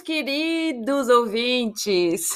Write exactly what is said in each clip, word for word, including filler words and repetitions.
queridos ouvintes!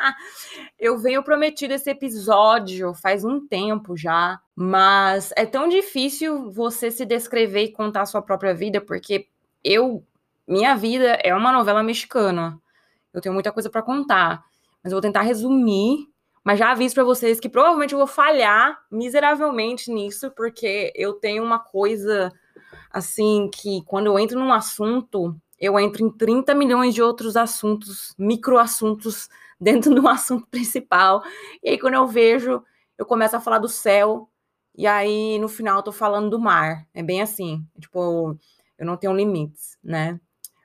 Eu venho prometido esse episódio faz um tempo já, mas é tão difícil você se descrever e contar a sua própria vida, porque eu, minha vida é uma novela mexicana. Eu tenho muita coisa pra contar, mas eu vou tentar resumir, mas já aviso pra vocês que provavelmente eu vou falhar miseravelmente nisso, porque eu tenho uma coisa assim que quando eu entro num assunto, eu entro em trinta milhões de outros assuntos, microassuntos dentro do assunto principal. E aí quando eu vejo, eu começo a falar do céu e aí no final eu tô falando do mar. É bem assim, tipo, eu não tenho limites, né?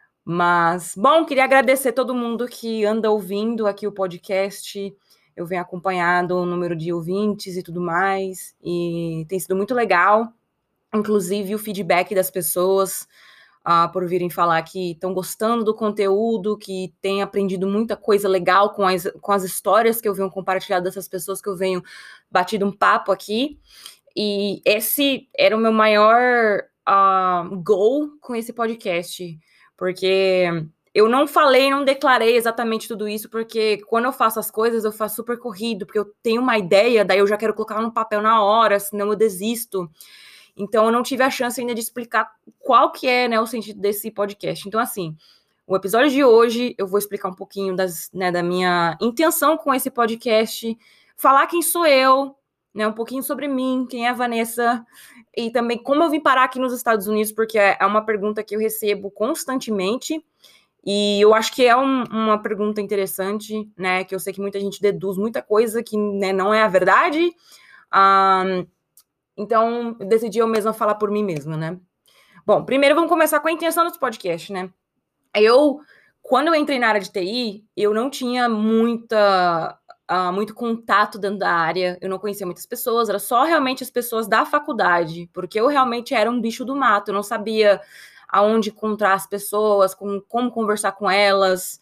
Mas, bom, queria agradecer todo mundo que anda ouvindo aqui o podcast. Eu venho acompanhado o número de ouvintes e tudo mais, e tem sido muito legal. Inclusive o feedback das pessoas uh, por virem falar que estão gostando do conteúdo, que têm aprendido muita coisa legal com as, com as histórias que eu venho compartilhar dessas pessoas que eu venho batido um papo aqui. E esse era o meu maior uh, goal com esse podcast, porque eu não falei, não declarei exatamente tudo isso, porque quando eu faço as coisas, eu faço super corrido, porque eu tenho uma ideia, daí eu já quero colocar no papel na hora, senão eu desisto. Então, eu não tive a chance ainda de explicar qual que é, né, o sentido desse podcast. Então, assim, o episódio de hoje, eu vou explicar um pouquinho das, né, da minha intenção com esse podcast, falar quem sou eu, né, um pouquinho sobre mim, quem é a Vanessa, e também como eu vim parar aqui nos Estados Unidos, porque é uma pergunta que eu recebo constantemente, e eu acho que é um, uma pergunta interessante, né, que eu sei que muita gente deduz muita coisa que, né, não é a verdade. Um, Então, eu decidi eu mesma falar por mim mesma, né? Bom, primeiro vamos começar com a intenção desse podcast, né? Eu, quando eu entrei na área de T I, eu não tinha muita, uh, muito contato dentro da área, eu não conhecia muitas pessoas, era só realmente as pessoas da faculdade, porque eu realmente era um bicho do mato, eu não sabia aonde encontrar as pessoas, como, como conversar com elas.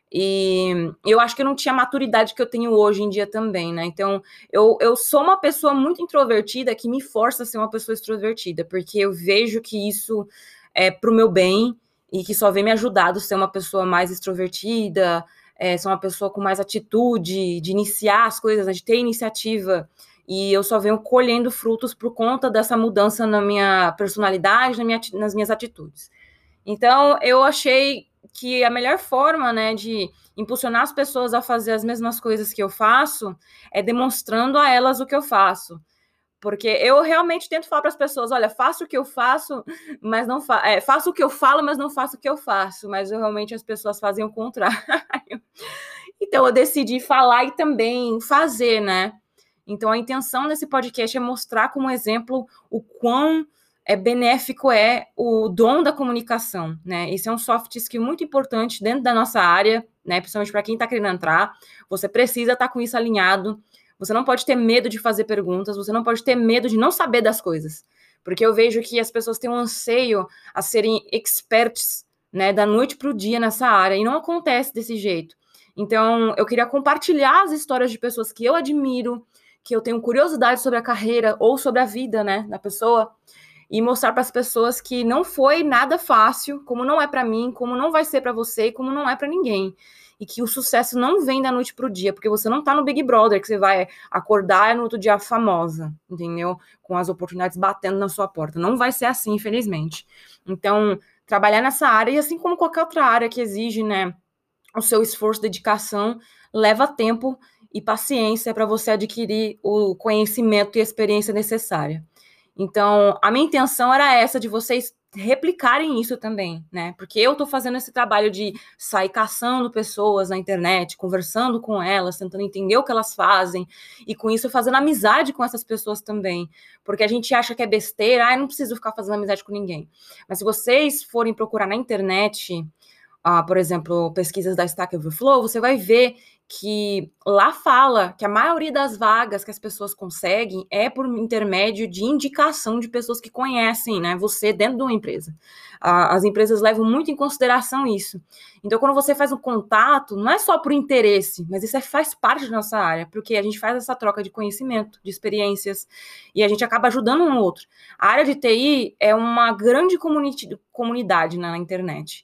E eu acho que eu não tinha a maturidade que eu tenho hoje em dia também, né? Então, eu, eu sou uma pessoa muito introvertida que me força a ser uma pessoa extrovertida, porque eu vejo que isso é pro meu bem e que só vem me ajudar a ser uma pessoa mais extrovertida, é, ser uma pessoa com mais atitude, de iniciar as coisas, né, de ter iniciativa. E eu só venho colhendo frutos por conta dessa mudança na minha personalidade, na minha, nas minhas atitudes. Então, eu achei que a melhor forma, né, de impulsionar as pessoas a fazer as mesmas coisas que eu faço é demonstrando a elas o que eu faço. Porque eu realmente tento falar para as pessoas, olha, faço o que eu faço, mas não fa é, faço o que eu falo, mas não faço o que eu faço. Mas eu, realmente as pessoas fazem o contrário. Então, eu decidi falar e também fazer, né? Então, a intenção desse podcast é mostrar como exemplo o quão é benéfico é o dom da comunicação, né? Esse é um soft skill muito importante dentro da nossa área, né? Principalmente para quem está querendo entrar. Você precisa estar tá com isso alinhado. Você não pode ter medo de fazer perguntas. Você não pode ter medo de não saber das coisas, porque eu vejo que as pessoas têm um anseio a serem experts, né? Da noite para o dia nessa área, e não acontece desse jeito. Então, eu queria compartilhar as histórias de pessoas que eu admiro, que eu tenho curiosidade sobre a carreira ou sobre a vida, né, da pessoa, e mostrar para as pessoas que não foi nada fácil, como não é para mim, como não vai ser para você e como não é para ninguém. E que o sucesso não vem da noite pro dia, porque você não tá no Big Brother, que você vai acordar no outro dia famosa, entendeu? Com as oportunidades batendo na sua porta. Não vai ser assim, infelizmente. Então, trabalhar nessa área, e assim como qualquer outra área que exige, né, o seu esforço, dedicação, leva tempo e paciência para você adquirir o conhecimento e a experiência necessária. Então, a minha intenção era essa, de vocês replicarem isso também, né? Porque eu tô fazendo esse trabalho de sair caçando pessoas na internet, conversando com elas, tentando entender o que elas fazem, e com isso fazendo amizade com essas pessoas também. Porque a gente acha que é besteira, ah, eu não preciso ficar fazendo amizade com ninguém. Mas se vocês forem procurar na internet, Uh, por exemplo, pesquisas da Stack Overflow, você vai ver que lá fala que a maioria das vagas que as pessoas conseguem é por intermédio de indicação de pessoas que conhecem, né, você dentro de uma empresa. Uh, as empresas levam muito em consideração isso. Então, quando você faz um contato, não é só por interesse, mas isso é, faz parte da nossa área, porque a gente faz essa troca de conhecimento, de experiências, e a gente acaba ajudando um ao outro. A área de T I é uma grande comuni- comunidade, né, na internet.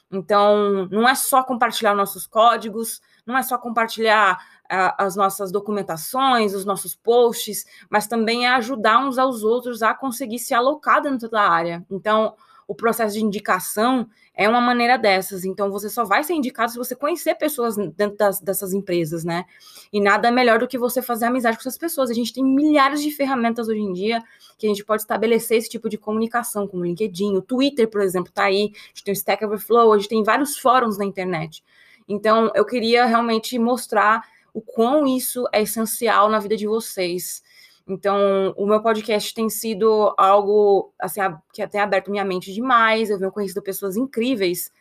Então, não é só compartilhar nossos códigos, não é só compartilhar uh, as nossas documentações, os nossos posts, mas também é ajudar uns aos outros a conseguir se alocar dentro da área. Então, o processo de indicação é uma maneira dessas. Então, você só vai ser indicado se você conhecer pessoas dentro das, dessas empresas, né? E nada melhor do que você fazer amizade com essas pessoas. A gente tem milhares de ferramentas hoje em dia que a gente pode estabelecer esse tipo de comunicação, como o LinkedIn, o Twitter, por exemplo, tá aí. A gente tem o Stack Overflow, a gente tem vários fóruns na internet. Então, eu queria realmente mostrar o quão isso é essencial na vida de vocês. Então, o meu podcast tem sido algo, assim, que tem aberto minha mente demais, eu venho conhecendo pessoas incríveis,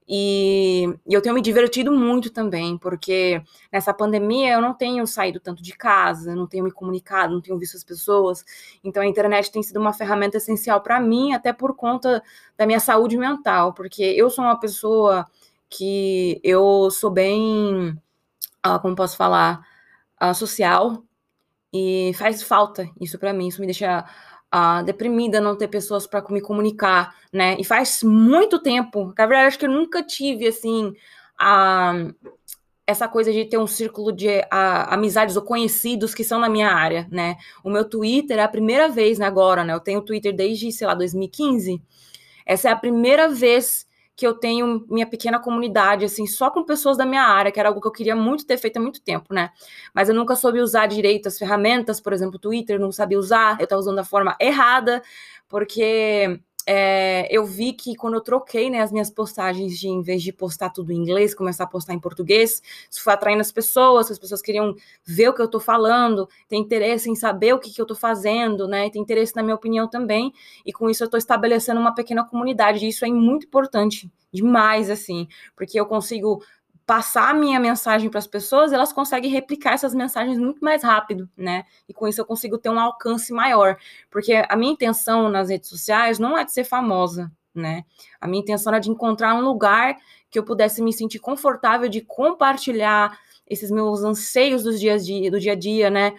e, e eu tenho me divertido muito também, porque nessa pandemia eu não tenho saído tanto de casa, não tenho me comunicado, não tenho visto as pessoas, então a internet tem sido uma ferramenta essencial para mim, até por conta da minha saúde mental, porque eu sou uma pessoa que eu sou bem, ah, como posso falar, ah, social, e faz falta isso para mim, isso me deixa uh, deprimida não ter pessoas para me comunicar, né? E faz muito tempo, na verdade, acho que eu nunca tive, assim, uh, essa coisa de ter um círculo de uh, amizades ou conhecidos que são na minha área, né? O meu Twitter é a primeira vez, né, agora, né? Eu tenho Twitter desde, sei lá, dois mil e quinze. Essa é a primeira vez que eu tenho minha pequena comunidade, assim, só com pessoas da minha área, que era algo que eu queria muito ter feito há muito tempo, né? Mas eu nunca soube usar direito as ferramentas, por exemplo, o Twitter, eu não sabia usar, eu estava usando da forma errada, porque é, eu vi que quando eu troquei, né, as minhas postagens, de, em vez de postar tudo em inglês, começar a postar em português, isso foi atraindo as pessoas, as pessoas queriam ver o que eu tô falando, tem interesse em saber o que, que eu tô fazendo, né, tem interesse na minha opinião também, e com isso eu tô estabelecendo uma pequena comunidade, e isso é muito importante, demais, assim, porque eu consigo passar a minha mensagem para as pessoas, elas conseguem replicar essas mensagens muito mais rápido, né? E com isso eu consigo ter um alcance maior. Porque a minha intenção nas redes sociais não é de ser famosa, né? A minha intenção é de encontrar um lugar que eu pudesse me sentir confortável de compartilhar esses meus anseios dos dias de, do dia a dia, né?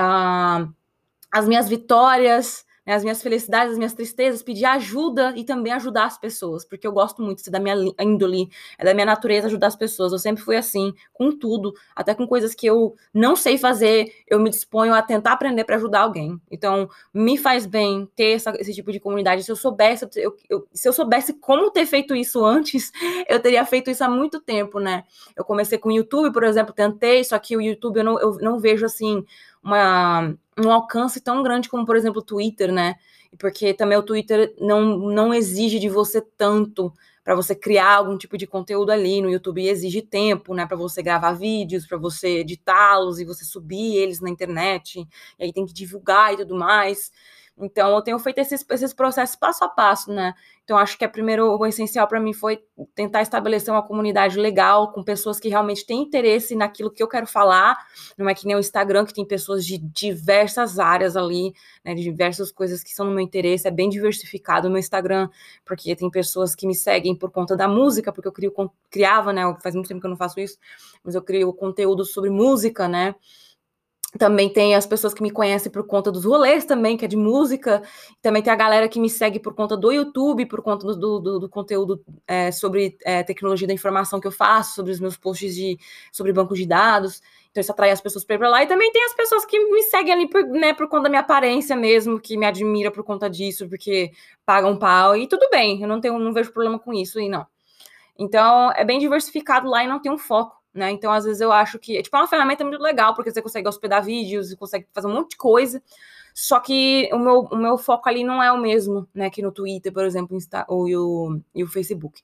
Ah, as minhas vitórias, né, as minhas felicidades, as minhas tristezas, pedir ajuda e também ajudar as pessoas, porque eu gosto muito, isso é da minha índole, é da minha natureza ajudar as pessoas, eu sempre fui assim, com tudo, até com coisas que eu não sei fazer, eu me disponho a tentar aprender para ajudar alguém, então me faz bem ter essa, esse tipo de comunidade, se eu soubesse, eu, eu, se eu soubesse como ter feito isso antes, eu teria feito isso há muito tempo, né, eu comecei com o YouTube, por exemplo, tentei, só que o YouTube eu não, eu não vejo assim, uma, um alcance tão grande como, por exemplo, o Twitter, né? Porque também o Twitter não, não exige de você tanto para você criar algum tipo de conteúdo ali. No YouTube exige tempo, né? Para você gravar vídeos, para você editá-los e você subir eles na internet. E aí tem que divulgar e tudo mais. Então, eu tenho feito esses, esses processos passo a passo, né? Então, acho que a primeiro, o essencial para mim foi tentar estabelecer uma comunidade legal, com pessoas que realmente têm interesse naquilo que eu quero falar. Não é que nem o Instagram, que tem pessoas de diversas áreas ali, né? De diversas coisas que são no meu interesse. É bem diversificado o meu Instagram, porque tem pessoas que me seguem por conta da música, porque eu crio, criava, né? Faz muito tempo que eu não faço isso, mas eu crio conteúdo sobre música, né? Também tem as pessoas que me conhecem por conta dos rolês também, que é de música. Também tem a galera que me segue por conta do YouTube, por conta do, do, do conteúdo é, sobre é, tecnologia da informação que eu faço, sobre os meus posts de, sobre bancos de dados. Então isso atrai as pessoas para ir para lá. E também tem as pessoas que me seguem ali por, né, por conta da minha aparência mesmo, que me admira por conta disso, porque pagam pau. E tudo bem, eu não, tenho, não vejo problema com isso aí, não. Então, é bem diversificado lá e não tem um foco, né? Então, às vezes eu acho que, tipo, é uma ferramenta muito legal, porque você consegue hospedar vídeos, você consegue fazer um monte de coisa, só que o meu, o meu foco ali não é o mesmo, né? Que no Twitter, por exemplo, Insta, ou e o, e o Facebook.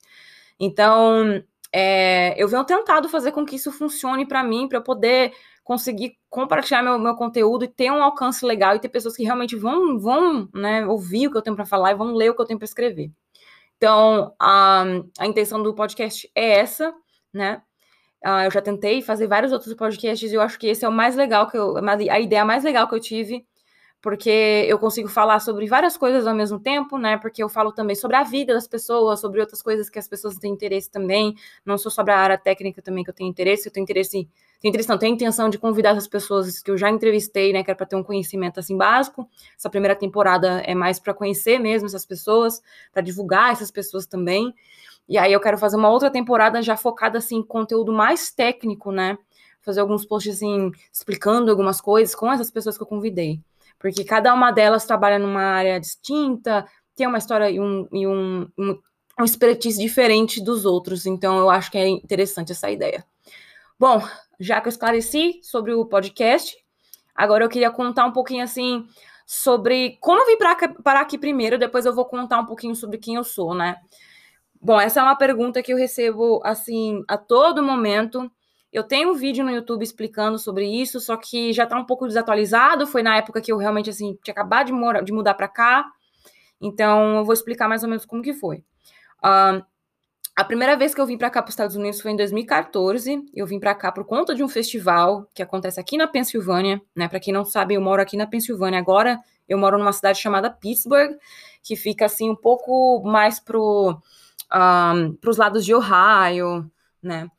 Então, é, eu venho tentado fazer com que isso funcione para mim, para eu poder conseguir compartilhar meu, meu conteúdo e ter um alcance legal e ter pessoas que realmente vão, vão né, ouvir o que eu tenho para falar e vão ler o que eu tenho para escrever. Então, a, a intenção do podcast é essa, né? Uh, eu já tentei fazer vários outros podcasts e eu acho que esse é o mais legal, que eu, a ideia mais legal que eu tive, porque eu consigo falar sobre várias coisas ao mesmo tempo, né? Porque eu falo também sobre a vida das pessoas, sobre outras coisas que as pessoas têm interesse também. Não só sobre a área técnica também que eu tenho interesse, eu tenho interesse... Tenho interesse não, tenho intenção de convidar essas pessoas que eu já entrevistei, né? Que era para ter um conhecimento, assim, básico. Essa primeira temporada é mais para conhecer mesmo essas pessoas, para divulgar essas pessoas também. E aí eu quero fazer uma outra temporada já focada, assim, em conteúdo mais técnico, né? Fazer alguns posts, assim, explicando algumas coisas com essas pessoas que eu convidei. Porque cada uma delas trabalha numa área distinta, tem uma história e um, e um, um, um expertise diferente dos outros. Então, eu acho que é interessante essa ideia. Bom, já que eu esclareci sobre o podcast, agora eu queria contar um pouquinho, assim, sobre como eu vim parar aqui primeiro, depois eu vou contar um pouquinho sobre quem eu sou, né? Bom, essa é uma pergunta que eu recebo, assim, a todo momento. Eu tenho um vídeo no YouTube explicando sobre isso, só que já tá um pouco desatualizado. Foi na época que eu realmente, assim, tinha acabado de, mora- de mudar pra cá. Então, eu vou explicar mais ou menos como que foi. Ah, a primeira vez que eu vim pra cá, para os Estados Unidos, foi em dois mil e quatorze. Eu vim pra cá por conta de um festival que acontece aqui na Pensilvânia, né? Pra quem não sabe, eu moro aqui na Pensilvânia. Agora, eu moro numa cidade chamada Pittsburgh, que fica, assim, um pouco mais pro um, para os lados de Ohio, né?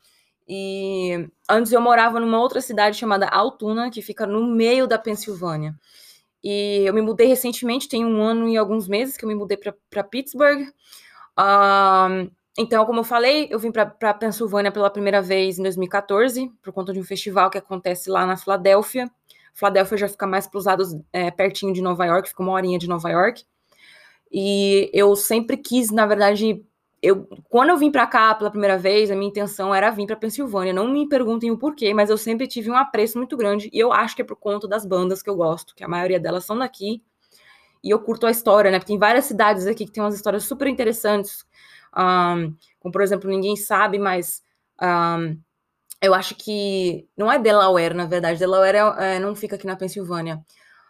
E antes eu morava numa outra cidade chamada Altoona, que fica no meio da Pensilvânia. E eu me mudei recentemente, tem um ano e alguns meses que eu me mudei para Pittsburgh. Um, então, como eu falei, eu vim para Pensilvânia pela primeira vez em dois mil e quatorze, por conta de um festival que acontece lá na Filadélfia. Filadélfia já fica mais para os lados é, pertinho de Nova York, fica uma horinha de Nova York. E eu sempre quis, na verdade, eu, quando eu vim para cá pela primeira vez, a minha intenção era vir para Pensilvânia. Não me perguntem o porquê, mas eu sempre tive um apreço muito grande. E eu acho que é por conta das bandas que eu gosto, que a maioria delas são daqui. E eu curto a história, né? Porque tem várias cidades aqui que tem umas histórias super interessantes. Um, como, por exemplo, ninguém sabe, mas um, eu acho que... Não é Delaware, na verdade. Delaware é, é, não fica aqui na Pensilvânia.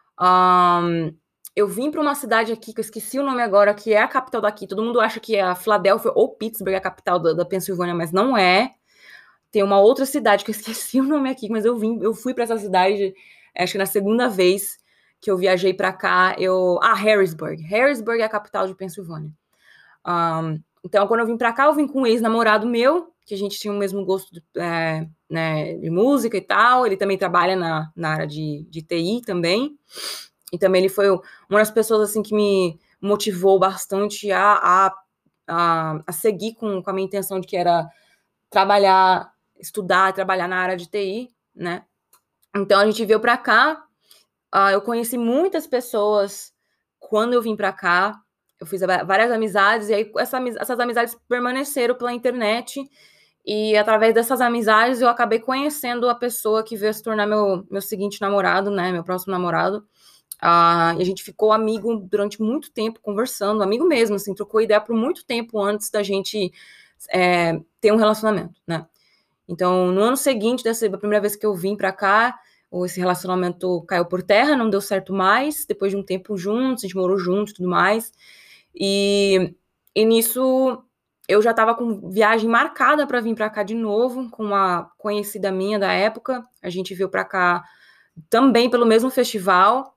Um, eu vim para uma cidade aqui, que eu esqueci o nome agora, que é a capital daqui. Todo mundo acha que é a Filadélfia ou Pittsburgh, a capital da, da Pensilvânia, mas não é. Tem uma outra cidade que eu esqueci o nome aqui, mas eu vim, eu fui para essa cidade, acho que na segunda vez que eu viajei para cá, eu... Ah, Harrisburg. Harrisburg é a capital de Pensilvânia. Um, então, quando eu vim para cá, eu vim com um ex-namorado meu, que a gente tinha o mesmo gosto de, é, né, de música e tal. Ele também trabalha na, na área de, de T I também. E também ele foi uma das pessoas, assim, que me motivou bastante a, a, a, a seguir com, com a minha intenção de que era trabalhar, estudar, trabalhar na área de T I, né? Então, a gente veio pra cá, uh, eu conheci muitas pessoas quando eu vim pra cá, eu fiz várias amizades, e aí essa, essas amizades permaneceram pela internet, e através dessas amizades eu acabei conhecendo a pessoa que veio se tornar meu, meu seguinte namorado, né, meu próximo namorado. Uh, e a gente ficou amigo durante muito tempo, conversando, amigo mesmo, assim, trocou ideia por muito tempo antes da gente é, ter um relacionamento, né? Então, no ano seguinte, dessa primeira vez que eu vim pra cá, esse relacionamento caiu por terra, não deu certo mais, depois de um tempo juntos, a gente morou juntos e tudo mais, e, e nisso eu já tava com viagem marcada para vir pra cá de novo, com uma conhecida minha da época, a gente veio pra cá também pelo mesmo festival,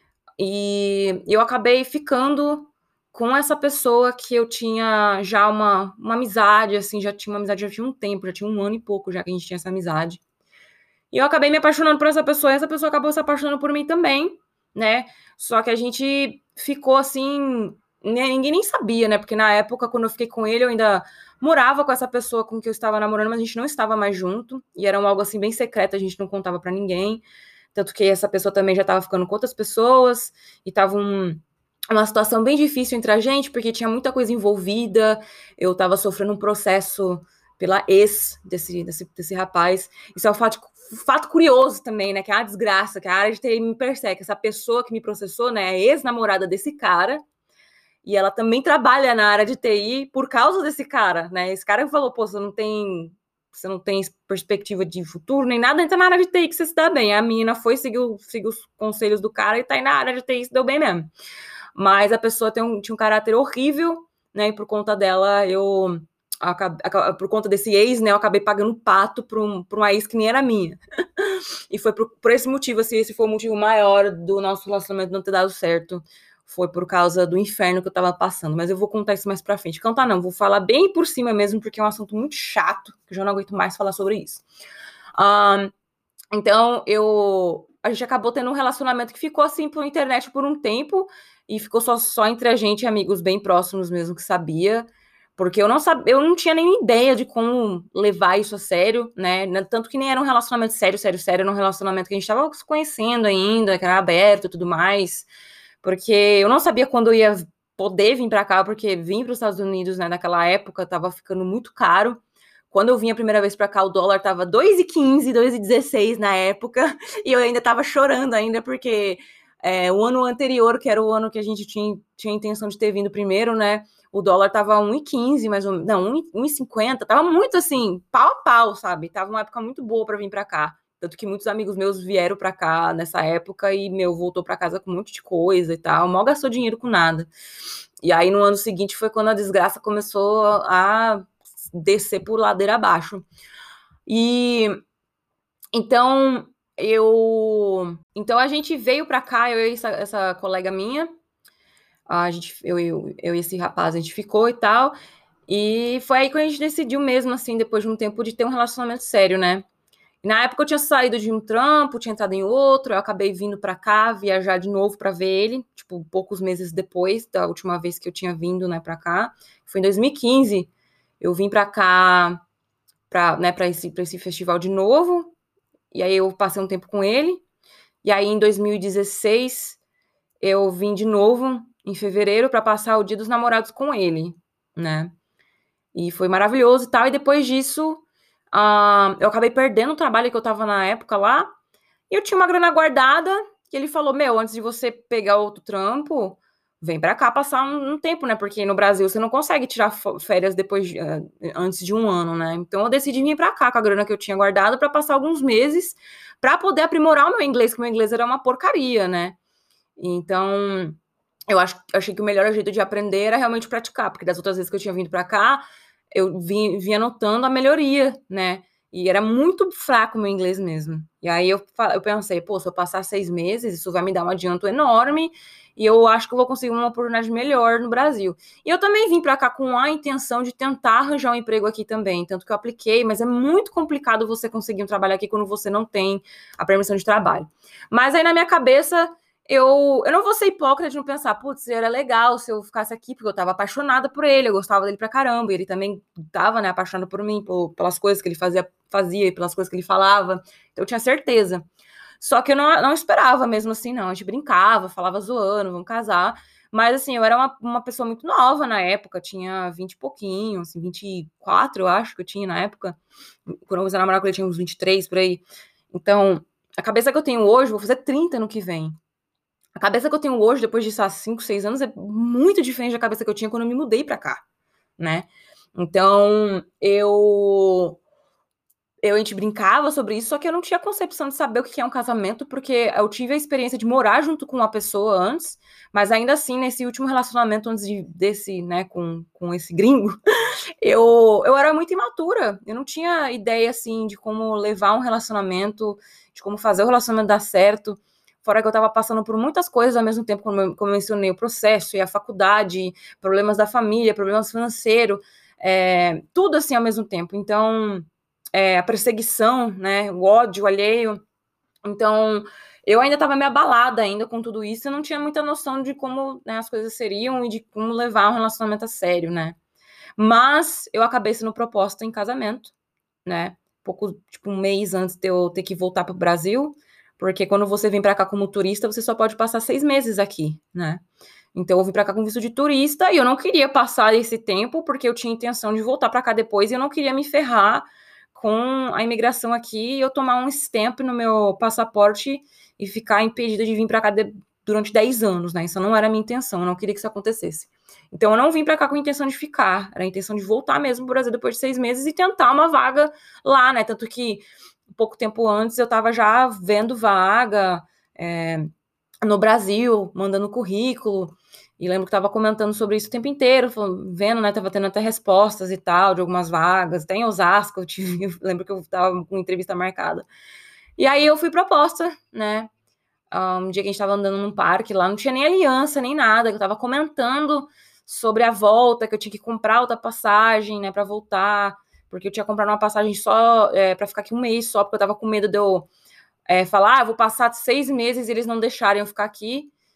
e eu acabei ficando com essa pessoa que eu tinha já uma, uma amizade, assim, já tinha uma amizade já tinha um tempo, já tinha um ano e pouco já que a gente tinha essa amizade. E eu acabei me apaixonando por essa pessoa, e essa pessoa acabou se apaixonando por mim também, né? Só que a gente ficou assim, ninguém nem sabia, né? Porque na época, quando eu fiquei com ele, eu ainda morava com essa pessoa com que eu estava namorando, mas a gente não estava mais junto, e era algo assim bem secreto, a gente não contava pra ninguém. Tanto que essa pessoa também já estava ficando com outras pessoas, e tava um, uma situação bem difícil entre a gente, porque tinha muita coisa envolvida, eu estava sofrendo um processo pela ex desse, desse, desse rapaz. Isso é um fato, fato curioso também, né, que é uma desgraça, que a área de T I me persegue. Essa pessoa que me processou, né, é a ex-namorada desse cara, e ela também trabalha na área de T I por causa desse cara, né, esse cara falou, pô, você não tem... você não tem perspectiva de futuro, nem nada, entra na área de T I que você se dá bem. A menina foi, seguiu, seguiu os conselhos do cara e tá aí na área de T I, se deu bem mesmo. Mas a pessoa tem um, tinha um caráter horrível, né, e por conta dela, eu... Acabei, por conta desse ex, né, eu acabei pagando pato pra, um, pra uma ex que nem era minha. E foi por, por esse motivo, assim, esse foi o motivo maior do nosso relacionamento não ter dado certo. Foi por causa do inferno que eu tava passando. Mas eu vou contar isso mais pra frente. Cantar não, vou falar bem por cima mesmo, porque é um assunto muito chato, que eu já não aguento mais falar sobre isso. Um, então, eu... A gente acabou tendo um relacionamento que ficou, assim, pela internet por um tempo, e ficou só, só entre a gente, amigos bem próximos mesmo, que sabia. Porque eu não sabia, eu não tinha nem ideia de como levar isso a sério, né? Tanto que nem era um relacionamento sério, sério, sério, era um relacionamento que a gente tava se conhecendo ainda, que era aberto e tudo mais. Porque eu não sabia quando eu ia poder vir pra cá, porque vir para os Estados Unidos, né, naquela época tava ficando muito caro. Quando eu vim a primeira vez pra cá, o dólar tava dois e quinze, dois e dezesseis na época, e eu ainda tava chorando ainda, porque é, o ano anterior, que era o ano que a gente tinha, tinha a intenção de ter vindo primeiro, né, o dólar tava um e quinze, mais ou menos, não, um e cinquenta, tava muito assim, pau a pau, sabe? Tava uma época muito boa pra vir pra cá. Tanto que muitos amigos meus vieram pra cá nessa época e, meu, voltou pra casa com um monte de coisa e tal, mal gastou dinheiro com nada. E aí, no ano seguinte, foi quando a desgraça começou a descer por ladeira abaixo. E então eu então a gente veio pra cá, eu e essa, essa colega minha, a gente, eu, eu, eu e esse rapaz, a gente ficou e tal, e foi aí que a gente decidiu mesmo, assim, depois de um tempo, de ter um relacionamento sério, né? E na época eu tinha saído de um trampo, tinha entrado em outro, eu acabei vindo pra cá, viajar de novo pra ver ele, tipo, poucos meses depois da última vez que eu tinha vindo, né, pra cá. Foi em dois mil e quinze, eu vim pra cá, pra, né, pra esse, pra esse festival de novo, e aí eu passei um tempo com ele, e aí em dois mil e dezesseis eu vim de novo, em fevereiro, pra passar o Dia dos Namorados com ele, né, e foi maravilhoso e tal, e depois disso, uh, eu acabei perdendo o trabalho que eu tava na época lá, e eu tinha uma grana guardada, e ele falou, meu, antes de você pegar outro trampo, vem pra cá passar um, um tempo, né, porque no Brasil você não consegue tirar férias depois de, uh, antes de um ano, né, então eu decidi vir pra cá com a grana que eu tinha guardado pra passar alguns meses, pra poder aprimorar o meu inglês, que o meu inglês era uma porcaria, né, então eu acho, achei que o melhor jeito de aprender era realmente praticar, porque das outras vezes que eu tinha vindo pra cá, eu vim, vinha notando a melhoria, né, e era muito fraco o meu inglês mesmo. E aí eu, eu pensei, pô, se eu passar seis meses, isso vai me dar um adianto enorme, e eu acho que eu vou conseguir uma oportunidade melhor no Brasil. E eu também vim pra cá com a intenção de tentar arranjar um emprego aqui também, tanto que eu apliquei, mas é muito complicado você conseguir um trabalho aqui quando você não tem a permissão de trabalho. Mas aí na minha cabeça, Eu, eu não vou ser hipócrita de não pensar, putz, era legal se eu ficasse aqui, porque eu tava apaixonada por ele, eu gostava dele pra caramba, e ele também tava, né, apaixonado por mim, por, pelas coisas que ele fazia, fazia e pelas coisas que ele falava, então eu tinha certeza. Só que eu não, não esperava mesmo assim, não, a gente brincava, falava zoando, vamos casar, mas assim, eu era uma, uma pessoa muito nova na época, tinha vinte e pouquinho, assim, vinte e quatro, eu acho que eu tinha na época, quando eu comecei a namorar com ele, tinha uns vinte e três, por aí, então, a cabeça que eu tenho hoje, vou fazer trinta no que vem. A cabeça que eu tenho hoje, depois disso há cinco, seis anos, é muito diferente da cabeça que eu tinha quando eu me mudei pra cá, né? Então, eu... eu a gente brincava sobre isso, só que eu não tinha concepção de saber o que é um casamento, porque eu tive a experiência de morar junto com uma pessoa antes, mas ainda assim, nesse último relacionamento antes de, desse, né, com, com esse gringo, eu, eu era muito imatura, eu não tinha ideia, assim, de como levar um relacionamento, de como fazer o relacionamento dar certo. Fora que eu tava passando por muitas coisas ao mesmo tempo, como eu, como eu mencionei, o processo e a faculdade, problemas da família, problemas financeiros, é, tudo assim ao mesmo tempo. Então, é, a perseguição, né, o ódio alheio. Então, eu ainda tava meio abalada ainda com tudo isso, e não tinha muita noção de como, né, as coisas seriam e de como levar um relacionamento a sério, né. Mas eu acabei sendo proposta em casamento, né, pouco, tipo, um mês antes de eu ter que voltar pro Brasil, porque quando você vem pra cá como turista, você só pode passar seis meses aqui, né. Então eu vim pra cá com visto de turista e eu não queria passar esse tempo, porque eu tinha intenção de voltar pra cá depois e eu não queria me ferrar com a imigração aqui e eu tomar um stamp no meu passaporte e ficar impedida de vir pra cá de, durante dez anos, né? Isso não era a minha intenção, eu não queria que isso acontecesse. Então eu não vim pra cá com a intenção de ficar, era a intenção de voltar mesmo pro Brasil depois de seis meses e tentar uma vaga lá, né? Tanto que pouco tempo antes eu tava já vendo vaga é, no Brasil, mandando currículo, e lembro que tava comentando sobre isso o tempo inteiro, falando, vendo, né, tava tendo até respostas e tal, de algumas vagas, até em Osasco, eu tive, lembro que eu tava com entrevista marcada. E aí eu fui proposta, né, um dia que a gente tava andando num parque lá, não tinha nem aliança, nem nada, eu tava comentando sobre a volta, que eu tinha que comprar outra passagem, né, pra voltar, porque eu tinha comprado uma passagem só, é, pra ficar aqui um mês só, porque eu tava com medo de eu é, falar, ah, vou passar seis meses e eles não deixarem eu ficar aqui,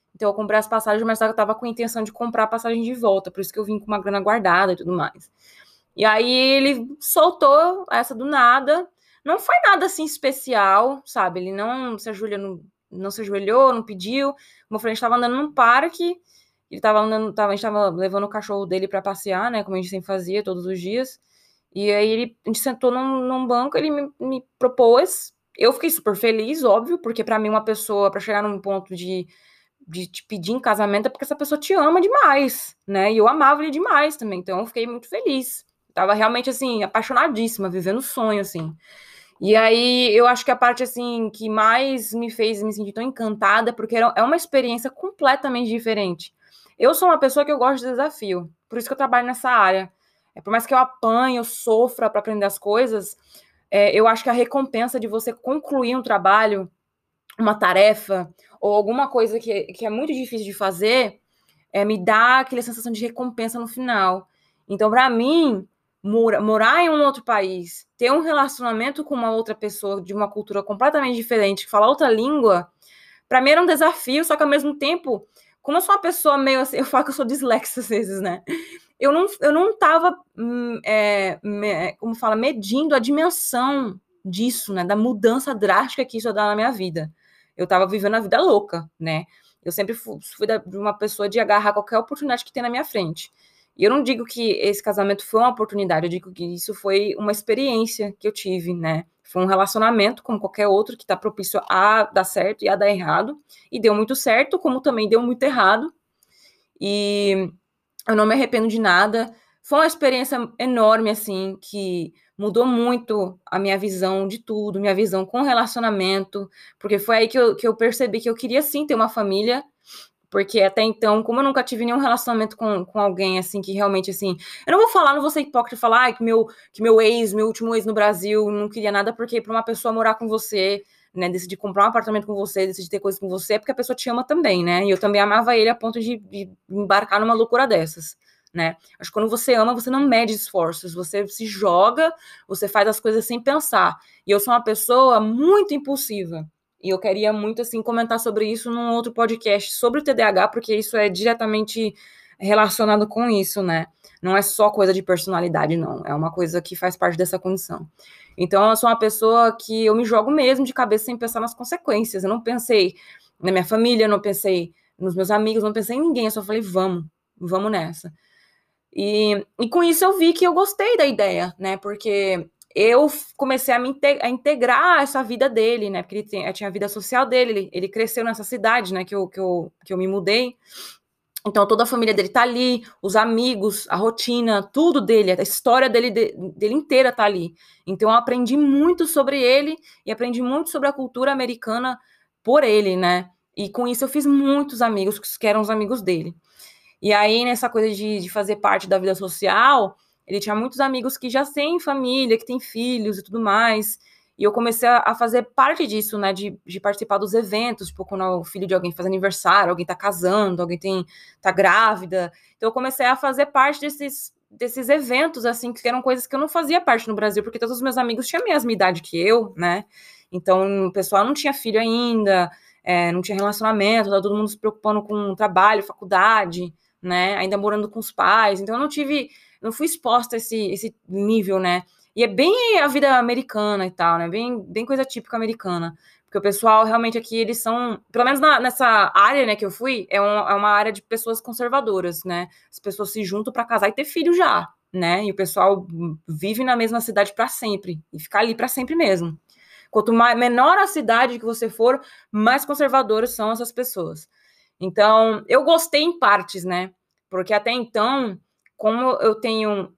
Então eu comprei as passagens, mas eu tava com a intenção de comprar a passagem de volta, por isso que eu vim com uma grana guardada e tudo mais. E aí ele soltou essa do nada. Não foi nada assim especial, sabe? Ele não se ajoelhou, não, não se ajoelhou, não pediu. Como eu falei, a gente tava andando num parque, ele tava andando, tava, a gente tava levando o cachorro dele pra passear, né? Como a gente sempre fazia todos os dias. E aí ele, a gente sentou num, num banco, ele me, me propôs. Eu fiquei super feliz, óbvio, porque pra mim uma pessoa, pra chegar num ponto de, de te pedir em casamento, é porque essa pessoa te ama demais, né? E eu amava ele demais também, então eu fiquei muito feliz. Tava realmente, assim, apaixonadíssima, vivendo o sonho, assim. E aí, eu acho que a parte, assim, que mais me fez me sentir tão encantada, porque era- é uma experiência completamente diferente. Eu sou uma pessoa que eu gosto de desafio, por isso que eu trabalho nessa área. É, por mais que eu apanhe, eu sofra para aprender as coisas, é, eu acho que a recompensa de você concluir um trabalho, uma tarefa, ou alguma coisa que, que é muito difícil de fazer, é, me dá aquela sensação de recompensa no final. Então, para mim, mora, morar em um outro país, ter um relacionamento com uma outra pessoa de uma cultura completamente diferente, que fala outra língua, para mim era um desafio, só que ao mesmo tempo, como eu sou uma pessoa meio assim, eu falo que eu sou dislexa às vezes, né? Eu não, eu não tava, hum, é, me, como fala, medindo a dimensão disso, né? Da mudança drástica que isso ia dar na minha vida. Eu tava vivendo a vida louca, né? Eu sempre fui, fui da, de uma pessoa de agarrar qualquer oportunidade que tem na minha frente. E eu não digo que esse casamento foi uma oportunidade, eu digo que isso foi uma experiência que eu tive, né? Foi um relacionamento, como qualquer outro, que tá propício a dar certo e a dar errado. E deu muito certo, como também deu muito errado. E eu não me arrependo de nada. Foi uma experiência enorme, assim, que mudou muito a minha visão de tudo, minha visão com relacionamento, porque foi aí que eu, que eu percebi que eu queria sim ter uma família, porque até então, como eu nunca tive nenhum relacionamento com, com alguém, assim, que realmente, assim, eu não vou falar, não vou ser hipócrita e falar ah, que, meu, que meu ex, meu último ex no Brasil, não queria nada, porque para uma pessoa morar com você, né, decidir comprar um apartamento com você, decidir ter coisas com você, é porque a pessoa te ama também, né, e eu também amava ele a ponto de, de embarcar numa loucura dessas, né, acho que quando você ama, você não mede esforços, você se joga, você faz as coisas sem pensar, e eu sou uma pessoa muito impulsiva, e eu queria muito, assim, comentar sobre isso num outro podcast sobre o T D A H, porque isso é diretamente relacionado com isso, né? Não é só coisa de personalidade, não. É uma coisa que faz parte dessa condição. Então, eu sou uma pessoa que eu me jogo mesmo de cabeça sem pensar nas consequências. Eu não pensei na minha família, eu não pensei nos meus amigos, não pensei em ninguém. Eu só falei, vamos, vamos nessa. E, e com isso eu vi que eu gostei da ideia, né? Porque eu comecei a me inte- a integrar essa vida dele, né? Porque ele tem- tinha a vida social dele, ele, ele cresceu nessa cidade, né? Que eu, que eu, que eu me mudei. Então toda a família dele tá ali, os amigos, a rotina, tudo dele, a história dele, de- dele inteira tá ali. Então eu aprendi muito sobre ele e aprendi muito sobre a cultura americana por ele, né? E com isso eu fiz muitos amigos que eram os amigos dele. E aí, nessa coisa de, de fazer parte da vida social, ele tinha muitos amigos que já têm família, que têm filhos e tudo mais. E eu comecei a, a fazer parte disso, né? De, de participar dos eventos, tipo, quando o filho de alguém faz aniversário, alguém tá casando, alguém tem, tá grávida. Então eu comecei a fazer parte desses, desses eventos, assim, que eram coisas que eu não fazia parte no Brasil, porque todos os meus amigos tinham a mesma idade que eu, né? Então o pessoal não tinha filho ainda, é, não tinha relacionamento, tá todo mundo se preocupando com trabalho, faculdade, né? Ainda morando com os pais. Então eu não tive, não fui exposta a esse, esse nível, né? E é bem a vida americana e tal, né? Bem, bem coisa típica americana. Porque o pessoal realmente aqui, eles são, pelo menos na, nessa área, né, que eu fui, é, um, é uma área de pessoas conservadoras, né? As pessoas se juntam para casar e ter filho já, né? E o pessoal vive na mesma cidade para sempre e ficar ali para sempre mesmo. Quanto mais, menor a cidade que você for, mais conservadoras são essas pessoas. Então, eu gostei em partes, né? Porque até então, como eu tenho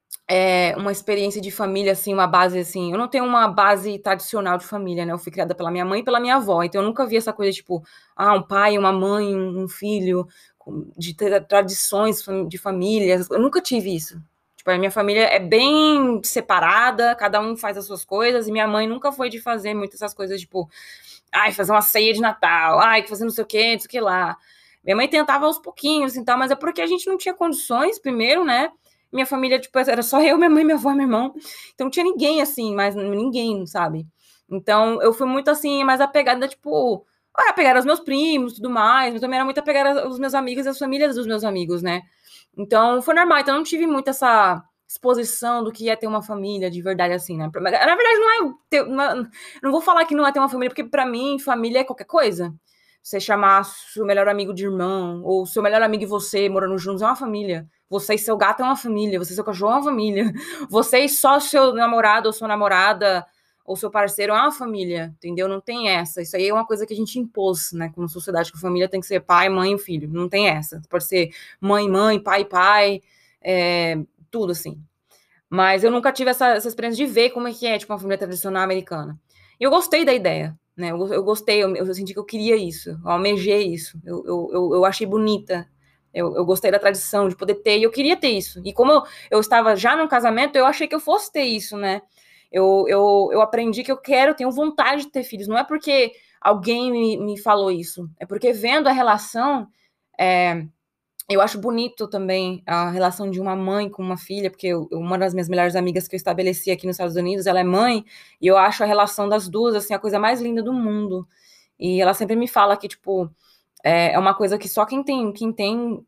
é, uma experiência de família, assim, uma base, assim, eu não tenho uma base tradicional de família, né? Eu fui criada pela minha mãe e pela minha avó, então eu nunca vi essa coisa, tipo, ah, um pai, uma mãe, um filho, de ter tradições de famílias, eu nunca tive isso. Tipo, a minha família é bem separada, cada um faz as suas coisas, e minha mãe nunca foi de fazer muitas essas coisas, tipo, ai, fazer uma ceia de Natal, ai, fazer não sei o que, não sei o que lá. Minha mãe tentava aos pouquinhos, assim, tal, mas é porque a gente não tinha condições, primeiro, né? Minha família, tipo, era só eu, minha mãe, minha avó e meu irmão. Então não tinha ninguém, assim, mais ninguém, sabe? Então eu fui muito, assim, mais apegada, tipo, Eu era apegada aos meus primos e tudo mais, mas também era muito apegada aos meus amigos e às famílias dos meus amigos, né? Então, foi normal. Então, eu não tive muito essa exposição do que é ter uma família de verdade, assim, né? Na verdade, não é ter, não, é, não vou falar que não é ter uma família, porque pra mim, família é qualquer coisa. Você chamar seu melhor amigo de irmão, ou seu melhor amigo e você morando juntos é uma família. Você e seu gato é uma família, você e seu cachorro é uma família. Você e só seu namorado ou sua namorada ou seu parceiro é uma família, entendeu? Não tem essa. Isso aí é uma coisa que a gente impôs, né? Como sociedade, que a família tem que ser pai, mãe e filho. Não tem essa. Pode ser mãe, mãe, pai, pai, é, tudo assim. Mas eu nunca tive essa, essa experiência de ver como é que é, tipo, uma família tradicional americana. E eu gostei da ideia, né? Eu, eu gostei, eu, eu senti que eu queria isso, eu almejei isso, eu, eu, eu, eu achei bonita. Eu, eu gostei da tradição de poder ter, e eu queria ter isso. E como eu, eu estava já num casamento, eu achei que eu fosse ter isso, né? Eu, eu, eu aprendi que eu quero, tenho vontade de ter filhos. Não é porque alguém me, me falou isso, é porque vendo a relação, é, eu acho bonito também a relação de uma mãe com uma filha, porque eu, uma das minhas melhores amigas que eu estabeleci aqui nos Estados Unidos, ela é mãe, e eu acho a relação das duas, assim, a coisa mais linda do mundo. E ela sempre me fala que, tipo, é, é uma coisa que só quem tem, quem tem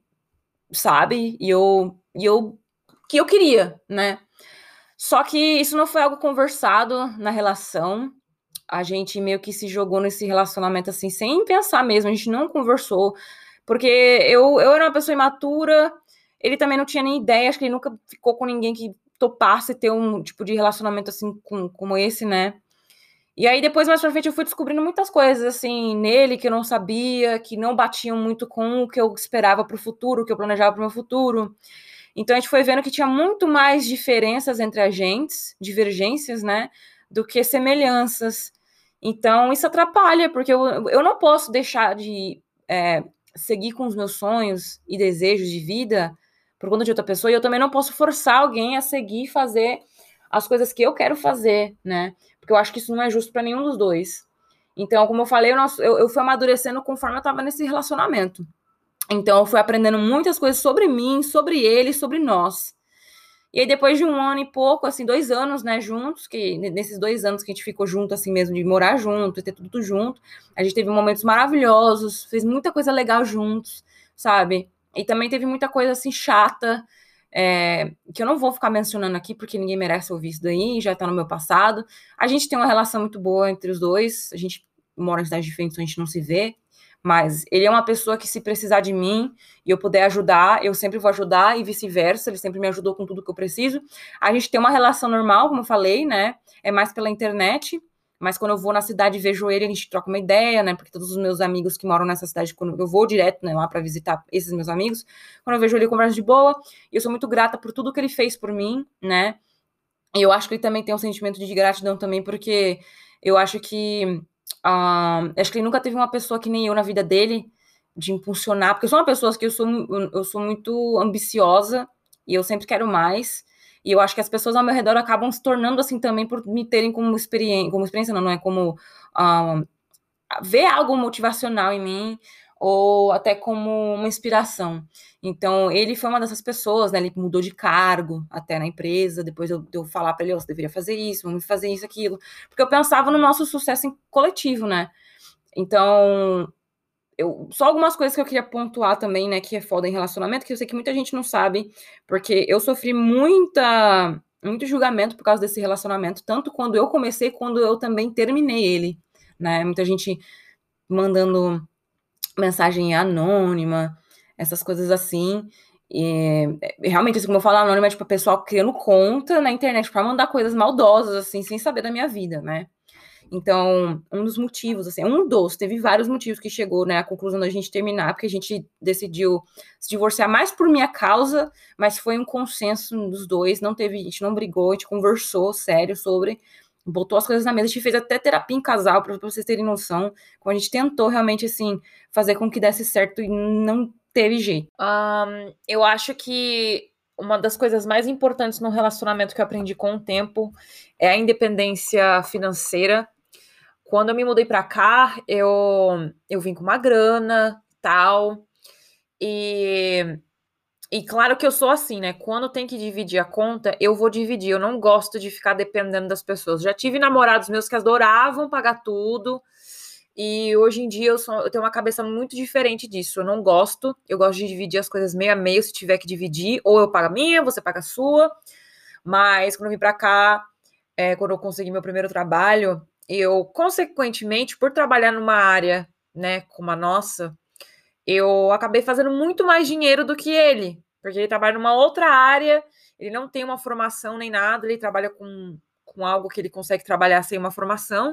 sabe, e eu, e eu, que eu queria, né? Só que isso não foi algo conversado na relação. A gente meio que se jogou nesse relacionamento assim, sem pensar mesmo. A gente não conversou. Porque eu, eu era uma pessoa imatura, ele também não tinha nem ideia. Acho que ele nunca ficou com ninguém que topasse ter um tipo de relacionamento assim com, como esse, né? E aí depois, mais pra frente, eu fui descobrindo muitas coisas assim nele que eu não sabia, que não batiam muito com o que eu esperava pro futuro, o que eu planejava pro meu futuro. Então a gente foi vendo que tinha muito mais diferenças entre agentes, divergências, né, do que semelhanças. Então isso atrapalha, porque eu, eu não posso deixar de é, seguir com os meus sonhos e desejos de vida por conta de outra pessoa, e eu também não posso forçar alguém a seguir e fazer as coisas que eu quero fazer, né? Porque eu acho que isso não é justo para nenhum dos dois. Então, como eu falei, eu, eu fui amadurecendo conforme eu estava nesse relacionamento. Então, eu fui aprendendo muitas coisas sobre mim, sobre ele, sobre nós. E aí, depois de um ano e pouco, assim, dois anos, né, juntos, que nesses dois anos que a gente ficou junto, assim mesmo, de morar junto, ter tudo junto, a gente teve momentos maravilhosos, fez muita coisa legal juntos, sabe? E também teve muita coisa, assim, chata, é, que eu não vou ficar mencionando aqui, porque ninguém merece ouvir isso daí, já tá no meu passado. A gente tem uma relação muito boa entre os dois, a gente mora em cidades diferentes, então a gente não se vê, mas ele é uma pessoa que, se precisar de mim e eu puder ajudar, eu sempre vou ajudar, e vice-versa, ele sempre me ajudou com tudo que eu preciso. A gente tem uma relação normal, como eu falei, né? É mais pela internet, mas quando eu vou na cidade e vejo ele, a gente troca uma ideia, né? Porque todos os meus amigos que moram nessa cidade, quando eu vou direto, né, lá para visitar esses meus amigos, quando eu vejo ele, eu converso de boa, e eu sou muito grata por tudo que ele fez por mim, né? E eu acho que ele também tem um sentimento de gratidão também, porque eu acho que Uh, acho que ele nunca teve uma pessoa que nem eu na vida dele, de impulsionar, porque eu sou uma pessoa que eu sou, eu sou muito ambiciosa, e eu sempre quero mais, e eu acho que as pessoas ao meu redor acabam se tornando assim também, por me terem como experiência, como experiência não, não é como uh, ver algo motivacional em mim, ou até como uma inspiração. Então, ele foi uma dessas pessoas, né? Ele mudou de cargo até na empresa, depois eu, eu falar para ele, oh, você deveria fazer isso, vamos fazer isso, aquilo. Porque eu pensava no nosso sucesso coletivo, né? Então, eu, só algumas coisas que eu queria pontuar também, né, que é foda em relacionamento, que eu sei que muita gente não sabe, porque eu sofri muita, muito julgamento por causa desse relacionamento, tanto quando eu comecei, quando eu também terminei ele, né? Muita gente mandando mensagem anônima, essas coisas assim. E, realmente, assim, como eu falo, anônima é tipo a pessoa criando conta na internet pra mandar coisas maldosas, assim, sem saber da minha vida, né? Então, um dos motivos, assim, um dos, teve vários motivos que chegou, né, à conclusão da gente terminar, porque a gente decidiu se divorciar mais por minha causa, mas foi um consenso dos dois, não teve, a gente não brigou, a gente conversou sério sobre, botou as coisas na mesa, a gente fez até terapia em casal, para vocês terem noção, quando a gente tentou realmente, assim, fazer com que desse certo e não teve jeito. Um, eu acho que uma das coisas mais importantes no relacionamento que eu aprendi com o tempo é a independência financeira. Quando eu me mudei pra cá, eu, eu vim com uma grana, tal, e, e claro que eu sou assim, né? Quando tem que dividir a conta, eu vou dividir, eu não gosto de ficar dependendo das pessoas. Já tive namorados meus que adoravam pagar tudo, E hoje em dia eu, sou, eu tenho uma cabeça muito diferente disso. Eu não gosto, eu gosto de dividir as coisas meio a meio, se tiver que dividir, ou eu pago a minha, você paga a sua. Mas quando eu vim pra cá, é, quando eu consegui meu primeiro trabalho, eu, consequentemente, por trabalhar numa área, né, como a nossa, eu acabei fazendo muito mais dinheiro do que ele, porque ele trabalha numa outra área, ele não tem uma formação nem nada, ele trabalha com, com algo que ele consegue trabalhar sem uma formação,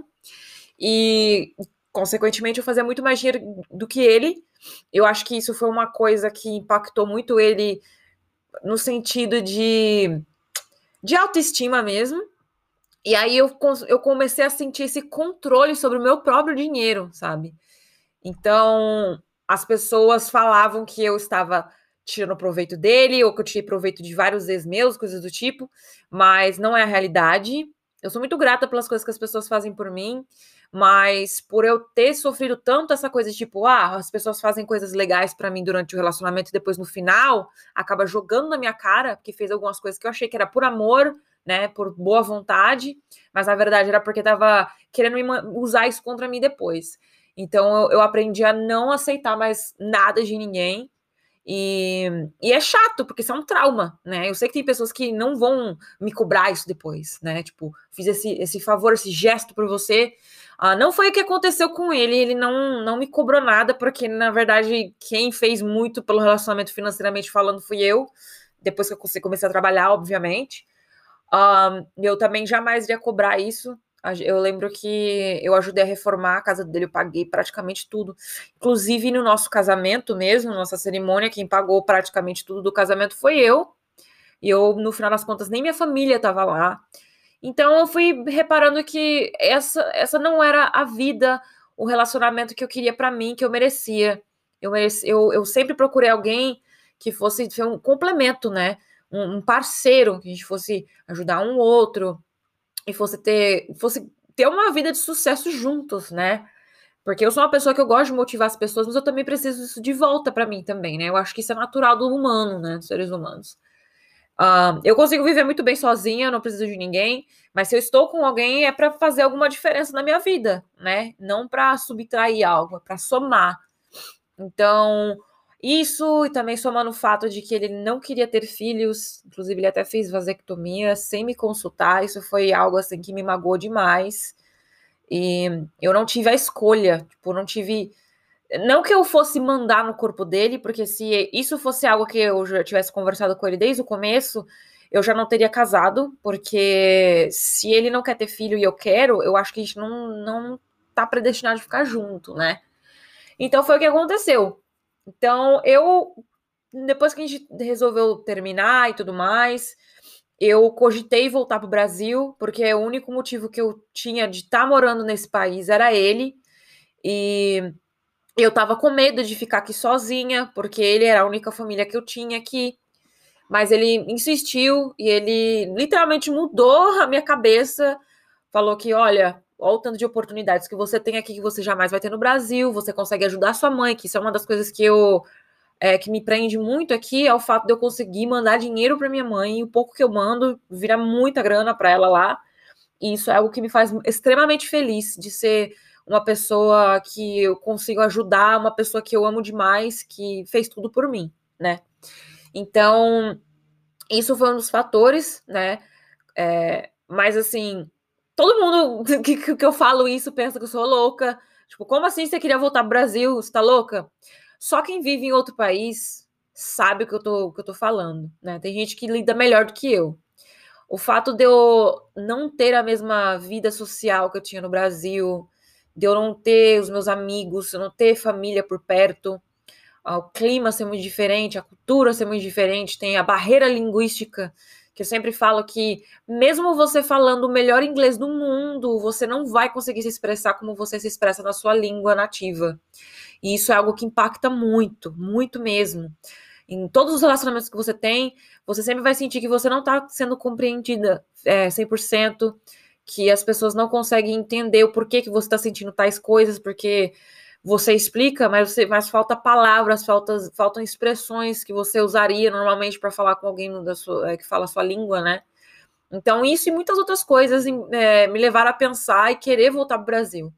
e, consequentemente, eu fazia muito mais dinheiro do que ele. Eu acho que isso foi uma coisa que impactou muito ele no sentido de, de autoestima mesmo. E aí eu, eu comecei a sentir esse controle sobre o meu próprio dinheiro, sabe? Então, as pessoas falavam que eu estava tirando proveito dele, ou que eu tirei proveito de vários ex meus, coisas do tipo, mas não é a realidade. Eu sou muito grata pelas coisas que as pessoas fazem por mim, mas por eu ter sofrido tanto essa coisa de tipo, ah, as pessoas fazem coisas legais pra mim durante o relacionamento e depois no final acaba jogando na minha cara, porque fez algumas coisas que eu achei que era por amor, né, por boa vontade, mas na verdade era porque tava querendo usar isso contra mim depois. Então eu, eu aprendi a não aceitar mais nada de ninguém. E, e é chato, porque isso é um trauma, né? Eu sei que tem pessoas que não vão me cobrar isso depois, né? Tipo, fiz esse, esse favor, esse gesto por você. Ah, não foi o que aconteceu com ele, ele não, não me cobrou nada, porque na verdade quem fez muito pelo relacionamento financeiramente falando fui eu, depois que eu comecei a trabalhar, obviamente. Um, eu também jamais iria cobrar isso. Eu lembro que eu ajudei a reformar a casa dele, eu paguei praticamente tudo. Inclusive, no nosso casamento mesmo, nossa cerimônia, quem pagou praticamente tudo do casamento foi eu. E eu, no final das contas, nem minha família estava lá. Então, eu fui reparando que essa, essa não era a vida, o relacionamento que eu queria para mim, que eu merecia. Eu, mereci, eu, eu sempre procurei alguém que fosse um complemento, né? Um, um parceiro, que a gente fosse ajudar um outro e fosse ter, fosse ter uma vida de sucesso juntos, né? Porque eu sou uma pessoa que eu gosto de motivar as pessoas, mas eu também preciso disso de volta para mim também, né? Eu acho que isso é natural do humano, né? Dos seres humanos. Uh, eu consigo viver muito bem sozinha, não preciso de ninguém, mas se eu estou com alguém é para fazer alguma diferença na minha vida, né? Não para subtrair algo, é para somar. Então, isso, e também somando o fato de que ele não queria ter filhos, inclusive ele até fez vasectomia sem me consultar, isso foi algo assim que me magoou demais. E eu não tive a escolha, tipo, não tive. Não que eu fosse mandar no corpo dele, porque se isso fosse algo que eu já tivesse conversado com ele desde o começo, eu já não teria casado, porque se ele não quer ter filho e eu quero, eu acho que a gente não, não tá predestinado a ficar junto, né? Então foi o que aconteceu. Então eu, depois que a gente resolveu terminar e tudo mais, eu cogitei voltar pro Brasil, porque o único motivo que eu tinha de estar tá morando nesse país era ele, e eu tava com medo de ficar aqui sozinha, porque ele era a única família que eu tinha aqui. Mas ele insistiu e ele literalmente mudou a minha cabeça. Falou que, olha, olha o tanto de oportunidades que você tem aqui que você jamais vai ter no Brasil. Você consegue ajudar sua mãe, que isso é uma das coisas que eu é, que me prende muito aqui, é o fato de eu conseguir mandar dinheiro para minha mãe. E o pouco que eu mando vira muita grana para ela lá. E isso é algo que me faz extremamente feliz de ser uma pessoa que eu consigo ajudar, uma pessoa que eu amo demais, que fez tudo por mim, né? Então, isso foi um dos fatores, né? É, mas assim, todo mundo que, que eu falo isso pensa que eu sou louca. Tipo, como assim você queria voltar pro Brasil? Você tá louca? Só quem vive em outro país sabe o que eu tô, o que eu tô falando, né? Tem gente que lida melhor do que eu. O fato de eu não ter a mesma vida social que eu tinha no Brasil, de eu não ter os meus amigos, eu não ter família por perto, o clima ser muito diferente, a cultura ser muito diferente, tem a barreira linguística, que eu sempre falo que mesmo você falando o melhor inglês do mundo, você não vai conseguir se expressar como você se expressa na sua língua nativa. E isso é algo que impacta muito, muito mesmo. Em todos os relacionamentos que você tem, você sempre vai sentir que você não está sendo compreendida é, cem por cento, que as pessoas não conseguem entender o porquê que você está sentindo tais coisas, porque você explica, mas, você, mas falta palavras, falta, faltam expressões que você usaria normalmente para falar com alguém da sua, é, que fala a sua língua, né? Então, isso e muitas outras coisas é, me levaram a pensar e querer voltar para o Brasil.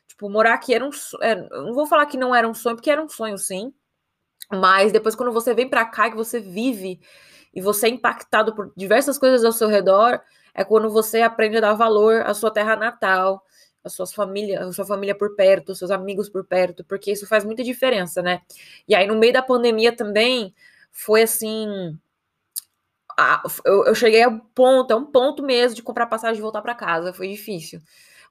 Tipo, morar aqui era um sonho. É, não vou falar que não era um sonho, porque era um sonho, sim. Mas depois, quando você vem pra cá, que você vive e você é impactado por diversas coisas ao seu redor, é quando você aprende a dar valor à sua terra natal, à sua família, à sua família por perto, aos seus amigos por perto, porque isso faz muita diferença, né? E aí, no meio da pandemia também, foi assim. Ah, eu, eu cheguei a um ponto, a um ponto mesmo de comprar passagem e voltar pra casa. Foi difícil.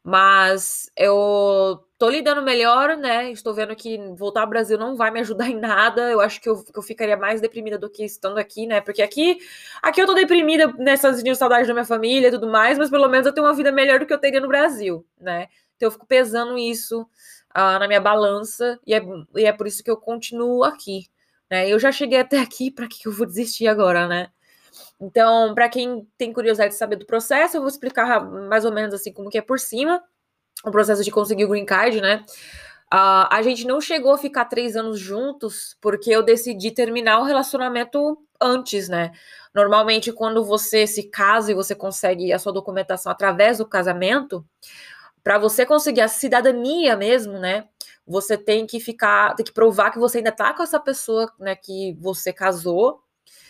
Mas eu tô lidando melhor, né? Estou vendo que voltar ao Brasil não vai me ajudar em nada. Eu acho que eu, que eu ficaria mais deprimida do que estando aqui, né? Porque aqui, aqui eu tô deprimida, nessas sentindo saudade da minha família e tudo mais, mas pelo menos eu tenho uma vida melhor do que eu teria no Brasil, né? Então eu fico pesando isso ah, na minha balança e é, e é por isso que eu continuo aqui, né? Eu já cheguei até aqui, pra que eu vou desistir agora, né? Então, para quem tem curiosidade de saber do processo, eu vou explicar mais ou menos assim como que é por cima o processo de conseguir o green card, né? Uh, a gente não chegou a ficar três anos juntos porque eu decidi terminar o relacionamento antes, né? Normalmente, quando você se casa e você consegue a sua documentação através do casamento, para você conseguir a cidadania mesmo, né? Você tem que ficar, tem que provar que você ainda tá com essa pessoa, né? Que você casou.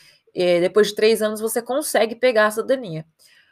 E depois de três anos você consegue pegar a cidadania.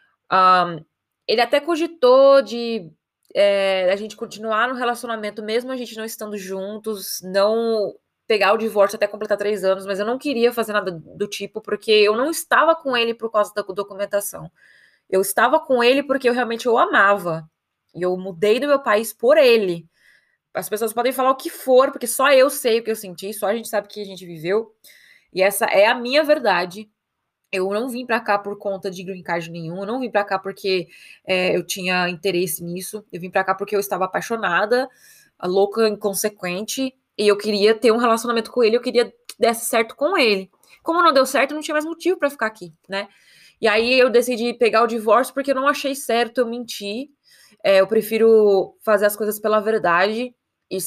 Um, ele até cogitou de é, a gente continuar no relacionamento mesmo a gente não estando juntos, não pegar o divórcio até completar três anos, mas eu não queria fazer nada do tipo, porque eu não estava com ele por causa da documentação. Eu estava com ele porque eu realmente o amava. E eu mudei do meu país por ele. As pessoas podem falar o que for, porque só eu sei o que eu senti, só a gente sabe o que a gente viveu. E essa é a minha verdade. Eu não vim pra cá por conta de green card nenhum, eu não vim pra cá porque é, eu tinha interesse nisso, eu vim pra cá porque eu estava apaixonada, louca, inconsequente, e eu queria ter um relacionamento com ele, eu queria que desse certo com ele. Como não deu certo, não tinha mais motivo pra ficar aqui, né? E aí eu decidi pegar o divórcio porque eu não achei certo eu mentir, é, eu prefiro fazer as coisas pela verdade. E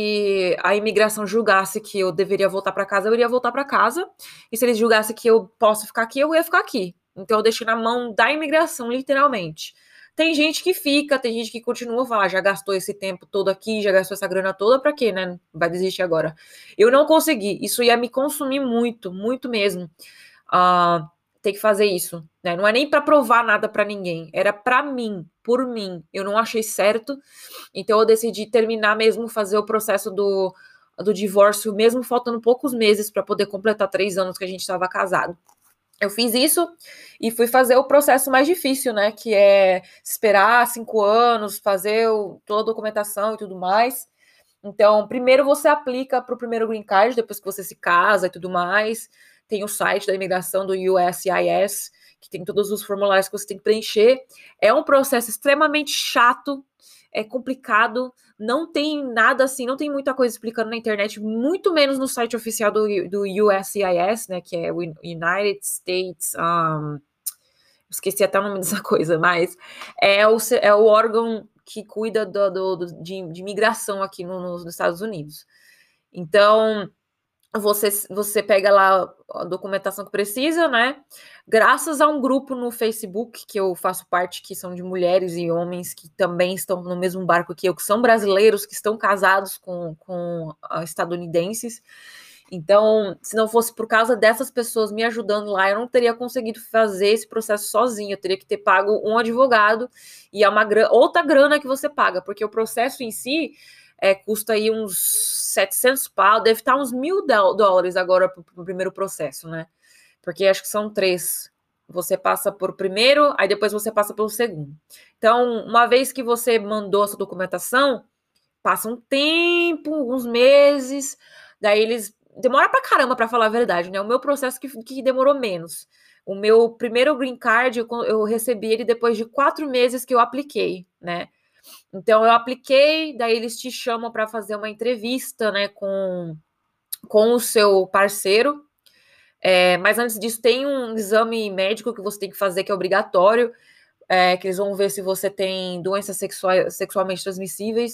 se a imigração julgasse que eu deveria voltar para casa, eu iria voltar para casa. E se eles julgassem que eu posso ficar aqui, eu ia ficar aqui. Então eu deixei na mão da imigração, literalmente. Tem gente que fica, tem gente que continua a falar, já gastou esse tempo todo aqui, já gastou essa grana toda, pra quê, né? Vai desistir agora. Eu não consegui. Isso ia me consumir muito, muito mesmo. Uh, ter que fazer isso, né? Não é nem para provar nada para ninguém, era para mim, por mim. Eu não achei certo, então eu decidi terminar mesmo, fazer o processo do, do divórcio, mesmo faltando poucos meses para poder completar três anos que a gente estava casado. Eu fiz isso e fui fazer o processo mais difícil, né? Que é esperar cinco anos, fazer o, toda a documentação e tudo mais. Então, primeiro você aplica para o primeiro green card, depois que você se casa e tudo mais. Tem o site da imigração do U S C I S, que tem todos os formulários que você tem que preencher. É um processo extremamente chato, é complicado, não tem nada assim, não tem muita coisa explicando na internet, muito menos no site oficial do, do U S C I S, né, que é o United States... Um, esqueci até o nome dessa coisa, mas é o, é o órgão que cuida do, do, do, de, de imigração aqui no, nos Estados Unidos. Então... Você, você pega lá a documentação que precisa, né? Graças a um grupo no Facebook, que eu faço parte, que são de mulheres e homens que também estão no mesmo barco que eu, que são brasileiros, que estão casados com, com estadunidenses. Então, se não fosse por causa dessas pessoas me ajudando lá, eu não teria conseguido fazer esse processo sozinho. Eu teria que ter pago um advogado e é uma grana, outra grana que você paga, porque o processo em si... É, custa aí uns setecentos pau, deve estar uns mil dólares agora pro, pro primeiro processo, né? Porque acho que são três. Você passa por primeiro, aí depois você passa pelo segundo. Então, uma vez que você mandou essa documentação, passa um tempo, uns meses, daí eles... Demora pra caramba, pra falar a verdade, né? O meu processo que, que demorou menos. O meu primeiro green card, eu, eu recebi ele depois de quatro meses que eu apliquei, né? Então, eu apliquei, daí eles te chamam para fazer uma entrevista, né, com, com o seu parceiro. É, mas antes disso, tem um exame médico que você tem que fazer, que é obrigatório, é, que eles vão ver se você tem doenças sexuais, sexualmente transmissíveis.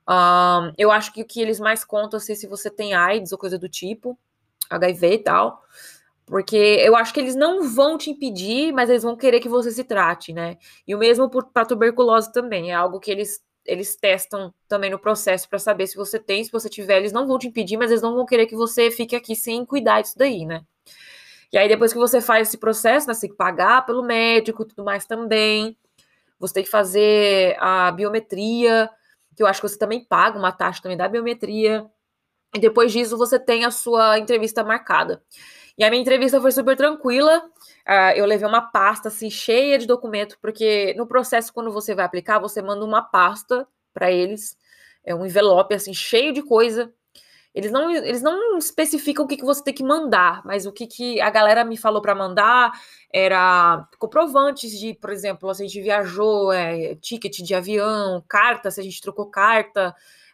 Um, eu acho que o que eles mais contam é se você tem AIDS ou coisa do tipo, H I V e tal. Porque eu acho que eles não vão te impedir, mas eles vão querer que você se trate, né? E o mesmo para tuberculose também. É algo que eles eles testam também no processo para saber se você tem, se você tiver, eles não vão te impedir, mas eles não vão querer que você fique aqui sem cuidar disso daí, né? E aí, depois que você faz esse processo, né, você tem que pagar pelo médico e tudo mais também. Você tem que fazer a biometria, que eu acho que você também paga uma taxa também da biometria. E depois disso, você tem a sua entrevista marcada. E a minha entrevista foi super tranquila. Uh, eu levei uma pasta, assim, cheia de documento, porque no processo, quando você vai aplicar, você manda uma pasta para eles, é um envelope, assim, cheio de coisa. Eles não, eles não especificam o que, que você tem que mandar, mas o que, que a galera me falou para mandar era comprovantes de, por exemplo, se a gente viajou, é, ticket de avião, carta, se a gente trocou carta,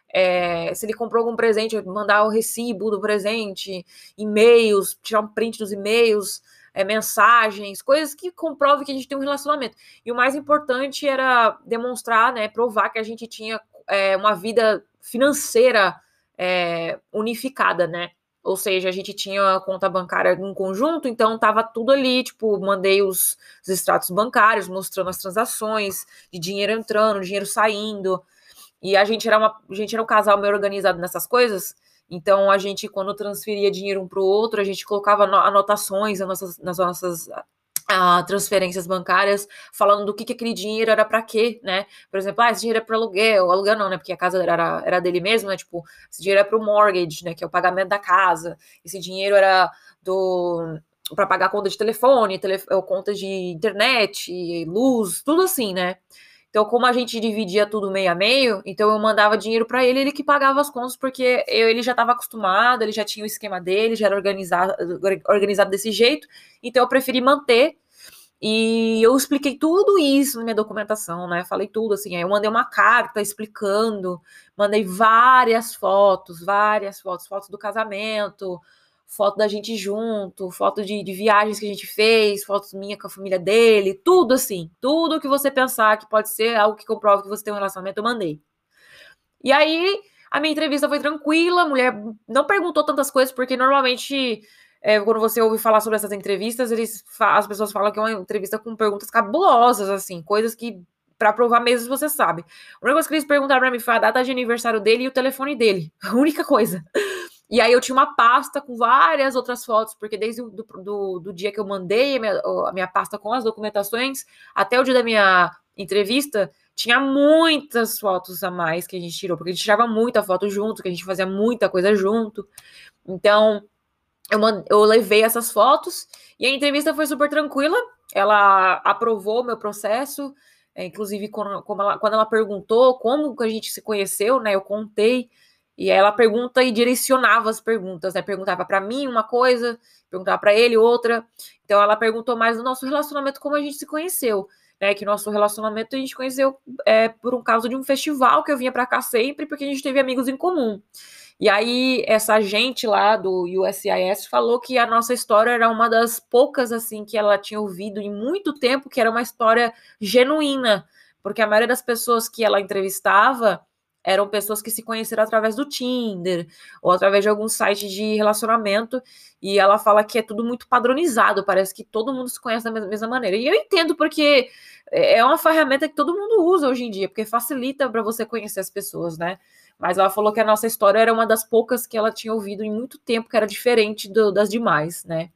é, se ele comprou algum presente, mandar o recibo do presente, e-mails, tirar um print dos e-mails, é, mensagens, coisas que comprovem que a gente tem um relacionamento. E o mais importante era demonstrar, né, provar que a gente tinha é, uma vida financeira É, unificada, né? Ou seja, a gente tinha conta bancária em conjunto, então tava tudo ali, tipo, mandei os, os extratos bancários, mostrando as transações, de dinheiro entrando, dinheiro saindo, e a gente era, uma, a gente era um casal meio organizado nessas coisas, então a gente, quando transferia dinheiro um pro outro, a gente colocava anotações nas nossas, nas nossas Uh, transferências bancárias, falando do que, que aquele dinheiro era para quê, né? Por exemplo, ah, esse dinheiro é para aluguel, aluguel não, né? Porque a casa era, era dele mesmo, né? Tipo, esse dinheiro é para o mortgage, né? Que é o pagamento da casa. Esse dinheiro era do para pagar conta de telefone, telef... conta de internet, luz, tudo assim, né? Então, como a gente dividia tudo meio a meio, então eu mandava dinheiro para ele, ele que pagava as contas, porque eu, ele já estava acostumado, ele já tinha o esquema dele, já era organizado, organizado desse jeito, então eu preferi manter. E eu expliquei tudo isso na minha documentação, né? Falei tudo, assim. Aí eu mandei uma carta explicando, mandei várias fotos, várias fotos, fotos do casamento, foto da gente junto, foto de, de viagens que a gente fez, fotos minha com a família dele, tudo assim. Tudo que você pensar que pode ser algo que comprova que você tem um relacionamento, eu mandei. E aí, a minha entrevista foi tranquila, a mulher não perguntou tantas coisas, porque normalmente... É, quando você ouve falar sobre essas entrevistas, eles as pessoas falam que é uma entrevista com perguntas cabulosas, assim, coisas que, pra provar mesmo, você sabe. A única coisa que eles perguntaram pra mim foi a data de aniversário dele e o telefone dele. A única coisa. E aí eu tinha uma pasta com várias outras fotos, porque desde o do, do, do dia que eu mandei a minha, a minha pasta com as documentações, até o dia da minha entrevista, tinha muitas fotos a mais que a gente tirou, porque a gente tirava muita foto junto, que a gente fazia muita coisa junto. Então... Eu, mand... eu levei essas fotos e a entrevista foi super tranquila. Ela aprovou o meu processo, é, inclusive quando, como ela, quando ela perguntou como que a gente se conheceu, né? Eu contei e ela pergunta e direcionava as perguntas, né? Perguntava para mim uma coisa, perguntava para ele outra. Então ela perguntou mais do nosso relacionamento, como a gente se conheceu, né? Que nosso relacionamento a gente conheceu é, por um causa de um festival que eu vinha para cá sempre, porque a gente teve amigos em comum. E aí, essa gente lá do U S C I S falou que a nossa história era uma das poucas, assim, que ela tinha ouvido em muito tempo, que era uma história genuína, porque a maioria das pessoas que ela entrevistava eram pessoas que se conheceram através do Tinder, ou através de algum site de relacionamento, e ela fala que é tudo muito padronizado, parece que todo mundo se conhece da mesma maneira. E eu entendo, porque é uma ferramenta que todo mundo usa hoje em dia, porque facilita para você conhecer as pessoas, né? Mas ela falou que a nossa história era uma das poucas que ela tinha ouvido em muito tempo, que era diferente do, das demais, né?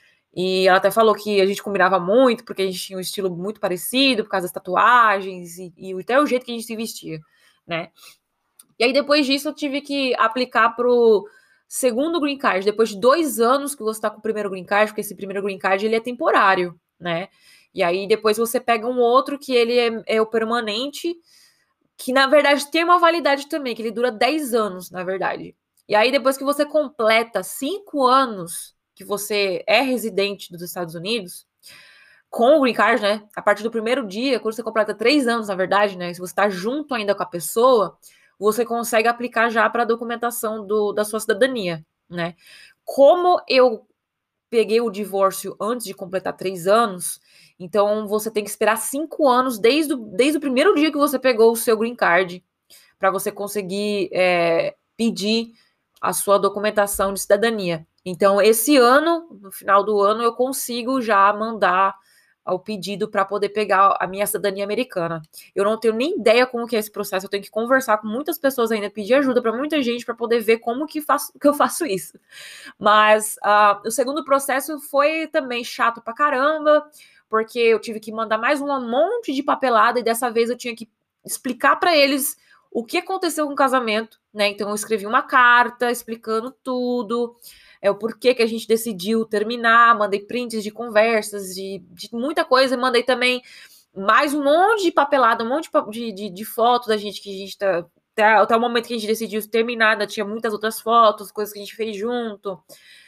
E ela até falou que a gente combinava muito, porque a gente tinha um estilo muito parecido, por causa das tatuagens e, e até o jeito que a gente se vestia, né? E aí, depois disso, eu tive que aplicar pro segundo green card, depois de dois anos que você tá com o primeiro green card, porque esse primeiro green card, ele é temporário, né? E aí, depois você pega um outro que ele é, é o permanente, que na verdade tem uma validade também, que ele dura dez anos, na verdade. E aí, depois que você completa cinco anos que você é residente dos Estados Unidos, com o green card, né? A partir do primeiro dia, quando você completa três anos, na verdade, né? Se você está junto ainda com a pessoa, você consegue aplicar já para a documentação do, da sua cidadania, né? Como eu peguei o divórcio antes de completar três anos, então você tem que esperar cinco anos desde o, desde o primeiro dia que você pegou o seu green card para você conseguir é, pedir a sua documentação de cidadania. Então, esse ano, no final do ano, eu consigo já mandar ao pedido para poder pegar a minha cidadania americana. Eu não tenho nem ideia como que é esse processo, eu tenho que conversar com muitas pessoas ainda, pedir ajuda para muita gente para poder ver como que, faço, que eu faço isso. Mas uh, o segundo processo foi também chato pra caramba, porque eu tive que mandar mais um monte de papelada e dessa vez eu tinha que explicar para eles o que aconteceu com o casamento, né? Então eu escrevi uma carta explicando tudo, é o porquê que a gente decidiu terminar, mandei prints de conversas, de, de muita coisa, mandei também mais um monte de papelada, um monte de, de, de fotos da gente que a gente tá, até, até o momento que a gente decidiu terminar, ainda tinha muitas outras fotos, coisas que a gente fez junto,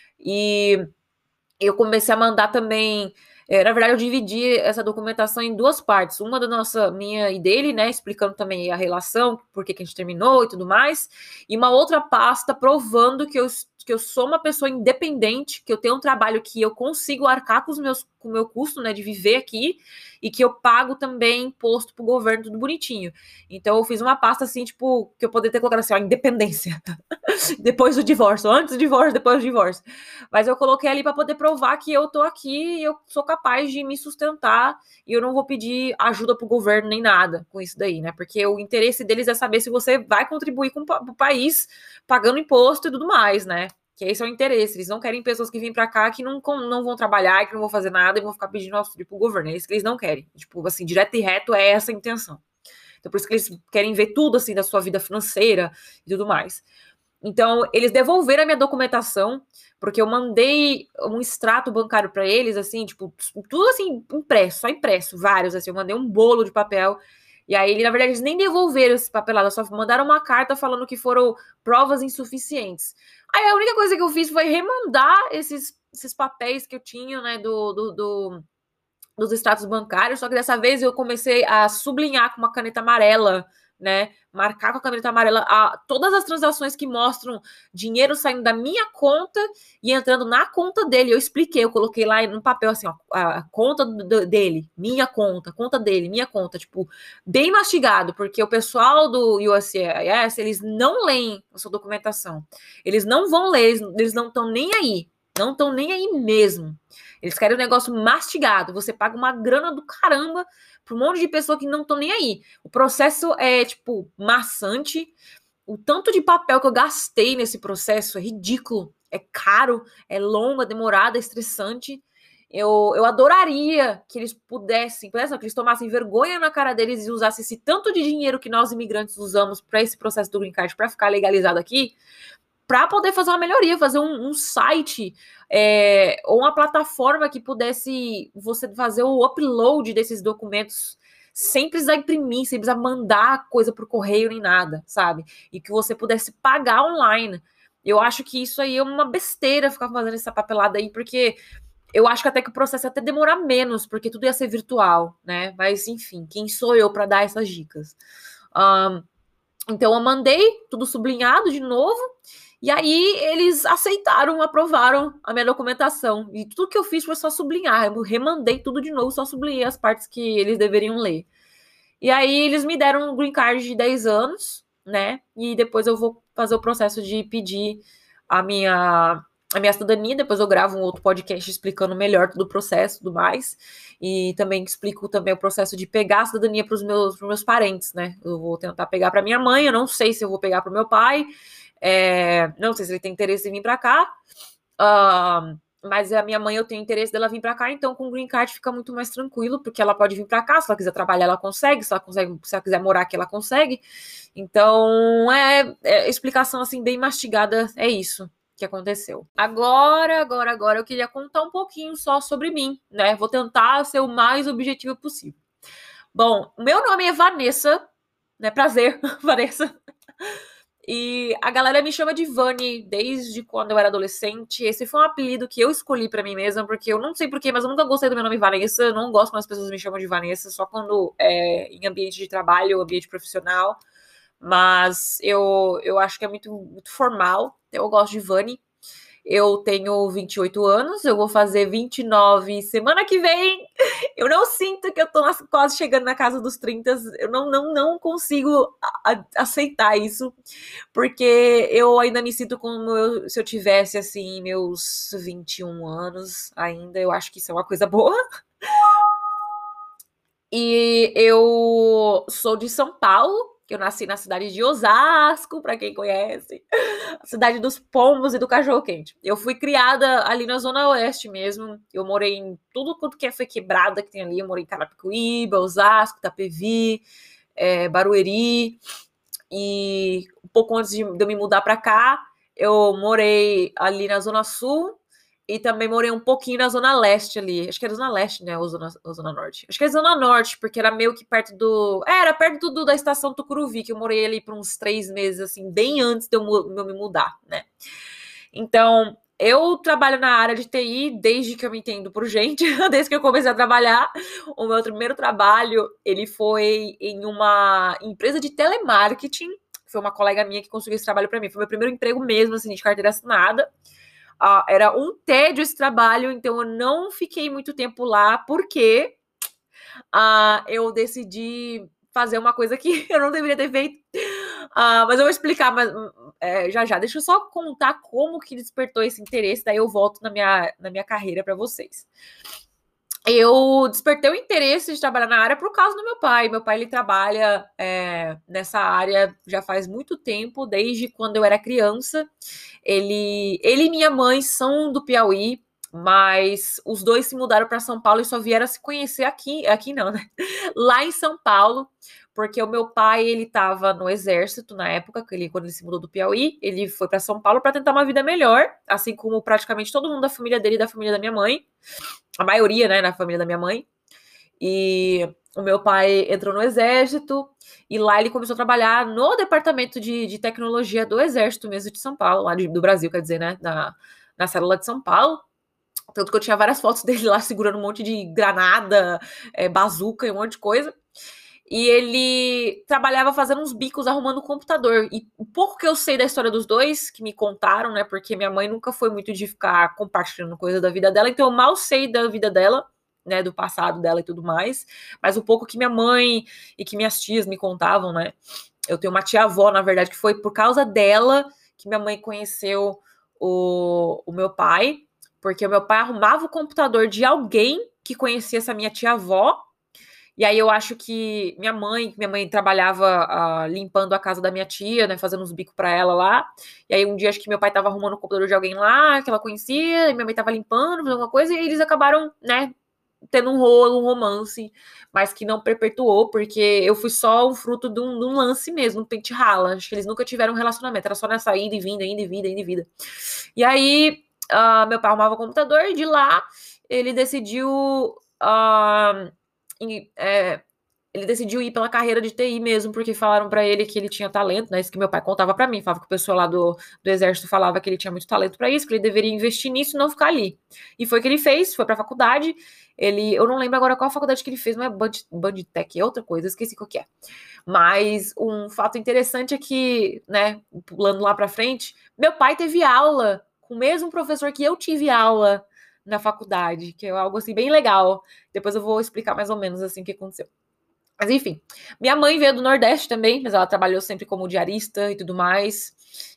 e eu comecei a mandar também. É, na verdade, eu dividi essa documentação em duas partes. Uma da nossa, minha e dele, né? Explicando também a relação, por que que a gente terminou e tudo mais. E uma outra pasta provando que eu, que eu sou uma pessoa independente, que eu tenho um trabalho que eu consigo arcar com os meus, com o meu custo, né? De viver aqui. E que eu pago também imposto pro governo, tudo bonitinho. Então, eu fiz uma pasta assim, tipo, que eu poderia ter colocado assim, ó, independência. Depois do divórcio, antes do divórcio, depois do divórcio. Mas eu coloquei ali para poder provar que eu tô aqui e eu sou capaz de me sustentar e eu não vou pedir ajuda pro governo nem nada com isso daí, né? Porque o interesse deles é saber se você vai contribuir com o país pagando imposto e tudo mais, né? Que esse é o interesse. Eles não querem pessoas que vêm pra cá que não, não vão trabalhar, que não vão fazer nada e vão ficar pedindo auxílio pro governo. É isso que eles não querem. Tipo, assim, direto e reto é essa a intenção. Então, por isso que eles querem ver tudo, assim, da sua vida financeira e tudo mais. Então, eles devolveram a minha documentação, porque eu mandei um extrato bancário para eles, assim, tipo, tudo assim, impresso, só impresso, vários, assim, eu mandei um bolo de papel, e aí, na verdade, eles nem devolveram esse papelado, só mandaram uma carta falando que foram provas insuficientes. Aí, a única coisa que eu fiz foi remandar esses, esses papéis que eu tinha, né, do, do, do, dos extratos bancários, só que dessa vez eu comecei a sublinhar com uma caneta amarela, né, marcar com a caneta amarela a, todas as transações que mostram dinheiro saindo da minha conta e entrando na conta dele. Eu expliquei, eu coloquei lá no papel assim, ó, a conta do, dele, minha conta, conta dele, minha conta, tipo, bem mastigado, porque o pessoal do U S C I S, eles não leem a sua documentação. Eles não vão ler, eles, eles não estão nem aí, não estão nem aí mesmo. Eles querem um negócio mastigado, você paga uma grana do caramba para um monte de pessoa que não estão nem aí. O processo é, tipo, maçante. O tanto de papel que eu gastei nesse processo é ridículo. É caro, é longo, é demorado, é estressante. Eu, eu adoraria que eles pudessem, pudessem, que eles tomassem vergonha na cara deles e usassem esse tanto de dinheiro que nós imigrantes usamos para esse processo do green card, para ficar legalizado aqui, para poder fazer uma melhoria, fazer um, um site é, ou uma plataforma que pudesse você fazer o upload desses documentos sem precisar imprimir, sem precisar mandar coisa por correio nem nada, sabe? E que você pudesse pagar online. Eu acho que isso aí é uma besteira ficar fazendo essa papelada aí, porque eu acho que até que o processo ia até demorar menos, porque tudo ia ser virtual, né? Mas, enfim, quem sou eu para dar essas dicas? Um, então, eu mandei tudo sublinhado de novo, e aí eles aceitaram, aprovaram a minha documentação. E tudo que eu fiz foi só sublinhar. Eu remandei tudo de novo, só sublinhei as partes que eles deveriam ler. E aí eles me deram um green card de dez anos, né? E depois eu vou fazer o processo de pedir a minha, a minha cidadania. Depois eu gravo um outro podcast explicando melhor todo o processo e tudo mais. E também explico também o processo de pegar a cidadania para os meus, meus parentes, né? Eu vou tentar pegar para minha mãe, eu não sei se eu vou pegar para o meu pai. É, não sei se ele tem interesse em vir para cá, uh, mas a minha mãe, eu tenho interesse dela vir para cá, então com o green card fica muito mais tranquilo, porque ela pode vir para cá, se ela quiser trabalhar, ela consegue, se ela consegue, se ela quiser morar aqui, ela consegue. Então, é, é explicação assim bem mastigada, é isso que aconteceu. Agora, agora, agora eu queria contar um pouquinho só sobre mim, né? Vou tentar ser o mais objetivo possível. Bom, meu nome é Vanessa, né? Prazer, Vanessa. E a galera me chama de Vani desde quando eu era adolescente. Esse foi um apelido que eu escolhi pra mim mesma, porque eu não sei porquê, mas eu nunca gostei do meu nome Vanessa. Eu não gosto quando as pessoas me chamam de Vanessa, só quando é em ambiente de trabalho, ambiente profissional. Mas eu, eu acho que é muito, muito formal. Eu gosto de Vani. Eu tenho vinte e oito anos, eu vou fazer vinte e nove semana que vem. Eu não sinto que eu tô quase chegando na casa dos trinta. Eu não, não, não consigo a, aceitar isso, porque eu ainda me sinto como eu, se eu tivesse, assim, meus vinte e um anos ainda. Eu acho que isso é uma coisa boa. E eu sou de São Paulo, que eu nasci na cidade de Osasco, pra quem conhece, a cidade dos pombos e do cachorro-quente. Eu fui criada ali na Zona Oeste mesmo, eu morei em tudo quanto que foi quebrada que tem ali, eu morei em Carapicuíba, Osasco, Itapevi, é, Barueri, e um pouco antes de eu me mudar pra cá, eu morei ali na Zona Sul, e também morei um pouquinho na Zona Leste ali. Acho que era Zona Leste, né? Ou Zona, ou Zona Norte. Acho que era Zona Norte, porque era meio que perto do... É, era perto do, da estação Tucuruvi, que eu morei ali por uns três meses, assim, bem antes de eu, de eu me mudar, né? Então, eu trabalho na área de T I desde que eu me entendo por gente, desde que eu comecei a trabalhar. O meu primeiro trabalho, ele foi em uma empresa de telemarketing. Foi uma colega minha que conseguiu esse trabalho para mim. Foi meu primeiro emprego mesmo, assim, de carteira assinada. Uh, era um tédio esse trabalho, então eu não fiquei muito tempo lá, porque uh, eu decidi fazer uma coisa que eu não deveria ter feito. Uh, mas eu vou explicar mas, é, já já. Deixa eu só contar como que despertou esse interesse, daí eu volto na minha, na minha carreira para vocês. Eu despertei o interesse de trabalhar na área por causa do meu pai. Meu pai, ele trabalha é, nessa área já faz muito tempo, desde quando eu era criança. Ele, ele e minha mãe são do Piauí, mas os dois se mudaram para São Paulo e só vieram se conhecer aqui, aqui não, né? Lá em São Paulo, porque o meu pai, ele estava no exército na época, que ele, quando ele se mudou do Piauí, ele foi para São Paulo para tentar uma vida melhor, assim como praticamente todo mundo da família dele e da família da minha mãe. A maioria, né, na família da minha mãe. E o meu pai entrou no exército e lá ele começou a trabalhar no departamento de, de tecnologia do exército mesmo de São Paulo, lá de, do Brasil, quer dizer, né, na, na célula de São Paulo. Tanto que eu tinha várias fotos dele lá segurando um monte de granada, é, bazuca e um monte de coisa. E ele trabalhava fazendo uns bicos arrumando o computador. E o pouco que eu sei da história dos dois, que me contaram, né? Porque minha mãe nunca foi muito de ficar compartilhando coisa da vida dela, então eu mal sei da vida dela, né? Do passado dela e tudo mais. Mas o pouco que minha mãe e que minhas tias me contavam, né? Eu tenho uma tia-avó, na verdade, que foi por causa dela que minha mãe conheceu o, o meu pai. Porque o meu pai arrumava o computador de alguém que conhecia essa minha tia-avó. E aí eu acho que minha mãe, minha mãe trabalhava uh, limpando a casa da minha tia, né, fazendo uns bicos pra ela lá. E aí um dia acho que meu pai tava arrumando o computador de alguém lá, que ela conhecia, e minha mãe tava limpando, fazendo alguma coisa, e eles acabaram, né, tendo um rolo, um romance, mas que não perpetuou, porque eu fui só um fruto de um, de um lance mesmo, um pente rala. Acho que eles nunca tiveram um relacionamento, era só nessa ida e vinda, ida e vinda, ida e vinda. E aí uh, meu pai arrumava o computador, e de lá ele decidiu... Uh, E, é, ele decidiu ir pela carreira de T I mesmo, porque falaram pra ele que ele tinha talento, né? Isso que meu pai contava pra mim, falava que o pessoal lá do, do exército falava que ele tinha muito talento pra isso, que ele deveria investir nisso e não ficar ali. E foi o que ele fez, foi pra faculdade. Ele, eu não lembro agora qual faculdade que ele fez, não é Band, Bandtech, é outra coisa, esqueci qual que é. Mas um fato interessante é que, né, pulando lá pra frente, meu pai teve aula com o mesmo professor que eu tive aula na faculdade, que é algo assim bem legal. Depois eu vou explicar mais ou menos assim o que aconteceu. Mas enfim, minha mãe veio do Nordeste também, mas ela trabalhou sempre como diarista e tudo mais.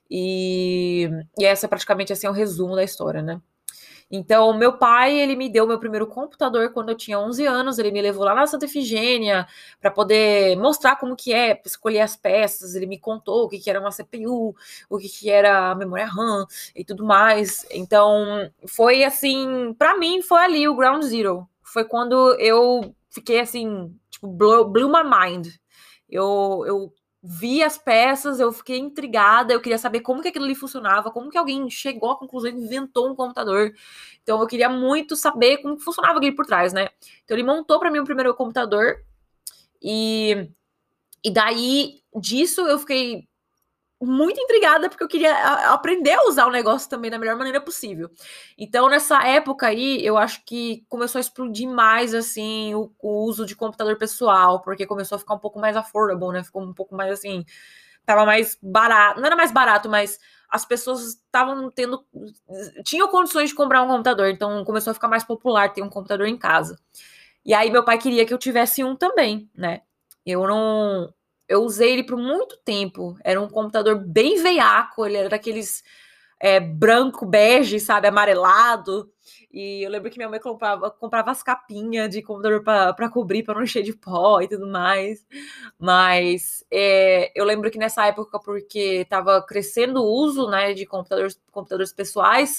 E, e essa é praticamente assim é um resumo da história, né? Então, meu pai, ele me deu meu primeiro computador quando eu tinha onze anos, ele me levou lá na Santa Efigênia para poder mostrar como que é, escolher as peças, ele me contou o que que era uma C P U, o que que era a memória RAM e tudo mais. Então, foi assim, para mim foi ali o ground zero. Foi quando eu fiquei assim, tipo, blew, blew my mind. Eu, eu vi as peças, eu fiquei intrigada, eu queria saber como que aquilo ali funcionava, como que alguém chegou à conclusão e inventou um computador. Então eu queria muito saber como que funcionava aquilo por trás, né? Então ele montou para mim o primeiro computador e, e daí disso eu fiquei muito intrigada, porque eu queria aprender a usar o negócio também da melhor maneira possível. Então, nessa época aí, eu acho que começou a explodir mais, assim, o, o uso de computador pessoal, porque começou a ficar um pouco mais affordable, né? Ficou um pouco mais, assim, tava mais barato. Não era mais barato, mas as pessoas estavam tendo... tinham condições de comprar um computador, então começou a ficar mais popular ter um computador em casa. E aí, meu pai queria que eu tivesse um também, né? Eu não... Eu usei ele por muito tempo. Era um computador bem veiaco. Ele era daqueles... é, branco, bege, sabe, amarelado. E eu lembro que minha mãe comprava, comprava as capinhas de computador para cobrir, para não encher de pó e tudo mais. Mas é, eu lembro que nessa época, porque estava crescendo o uso, né, de computadores, computadores pessoais,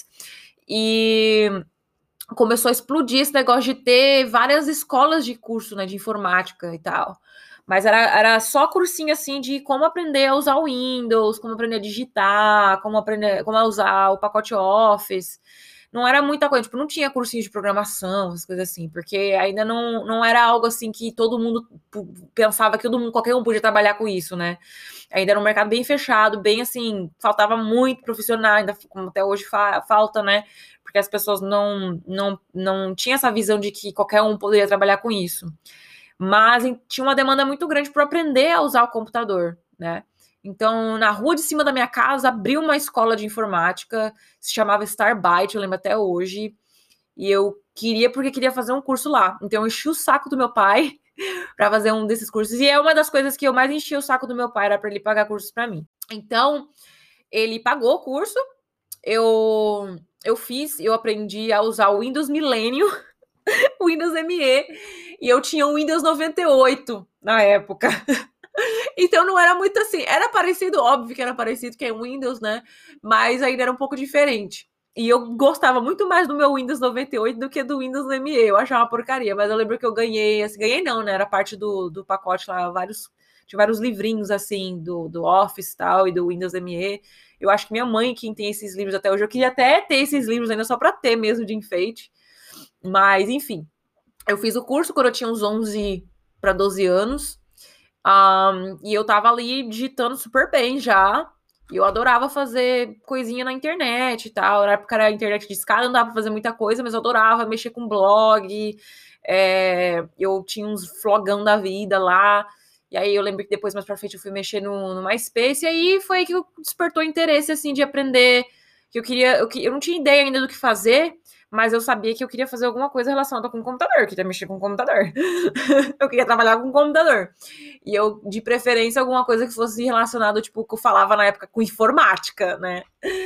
e começou a explodir esse negócio de ter várias escolas de curso, né, de informática e tal. Mas era, era só cursinho, assim, de como aprender a usar o Windows, como aprender a digitar, como aprender, como a usar o pacote Office. Não era muita coisa, tipo, não tinha cursinho de programação, essas coisas assim, porque ainda não, não era algo, assim, que todo mundo pensava que todo mundo, qualquer um podia trabalhar com isso, né? Ainda era um mercado bem fechado, bem, assim, faltava muito profissional, ainda como até hoje fa falta, né? Porque as pessoas não, não, não tinham essa visão de que qualquer um poderia trabalhar com isso. Mas tinha uma demanda muito grande para aprender a usar o computador, né? Então, na rua de cima da minha casa, abriu uma escola de informática, se chamava Starbyte, eu lembro até hoje, e eu queria, porque queria fazer um curso lá. Então, eu enchi o saco do meu pai para fazer um desses cursos, e é uma das coisas que eu mais enchi o saco do meu pai, era para ele pagar cursos para mim. Então, ele pagou o curso, eu, eu fiz, eu aprendi a usar o Windows Millennium, o Windows M E, e eu tinha um Windows noventa e oito na época. Então não era muito assim, era parecido, óbvio que era parecido que é Windows, né? Mas ainda era um pouco diferente. E eu gostava muito mais do meu Windows noventa e oito do que do Windows M E. Eu achava uma porcaria, mas eu lembro que eu ganhei, assim, ganhei não, né? Era parte do, do pacote lá, vários, tinha vários livrinhos, assim, do, do Office e tal, e do Windows M E. Eu acho que minha mãe, quem tem esses livros até hoje, eu queria até ter esses livros ainda só pra ter mesmo de enfeite. Mas, enfim, eu fiz o curso quando eu tinha uns onze para doze anos. Um, e eu tava ali digitando super bem já. E eu adorava fazer coisinha na internet e tal. Na época era a internet de escada, não dava pra fazer muita coisa, mas eu adorava mexer com blog. É, eu tinha uns flogão da vida lá. E aí eu lembro que depois, mais pra frente, eu fui mexer no, no MySpace. E aí foi que despertou interesse, assim, de aprender. Que eu queria. Eu, eu não tinha ideia ainda do que fazer, mas eu sabia que eu queria fazer alguma coisa relacionada com o computador, eu queria mexer com o computador. Eu queria trabalhar com o computador. E eu, de preferência, alguma coisa que fosse relacionada, tipo, que eu falava na época com informática, né?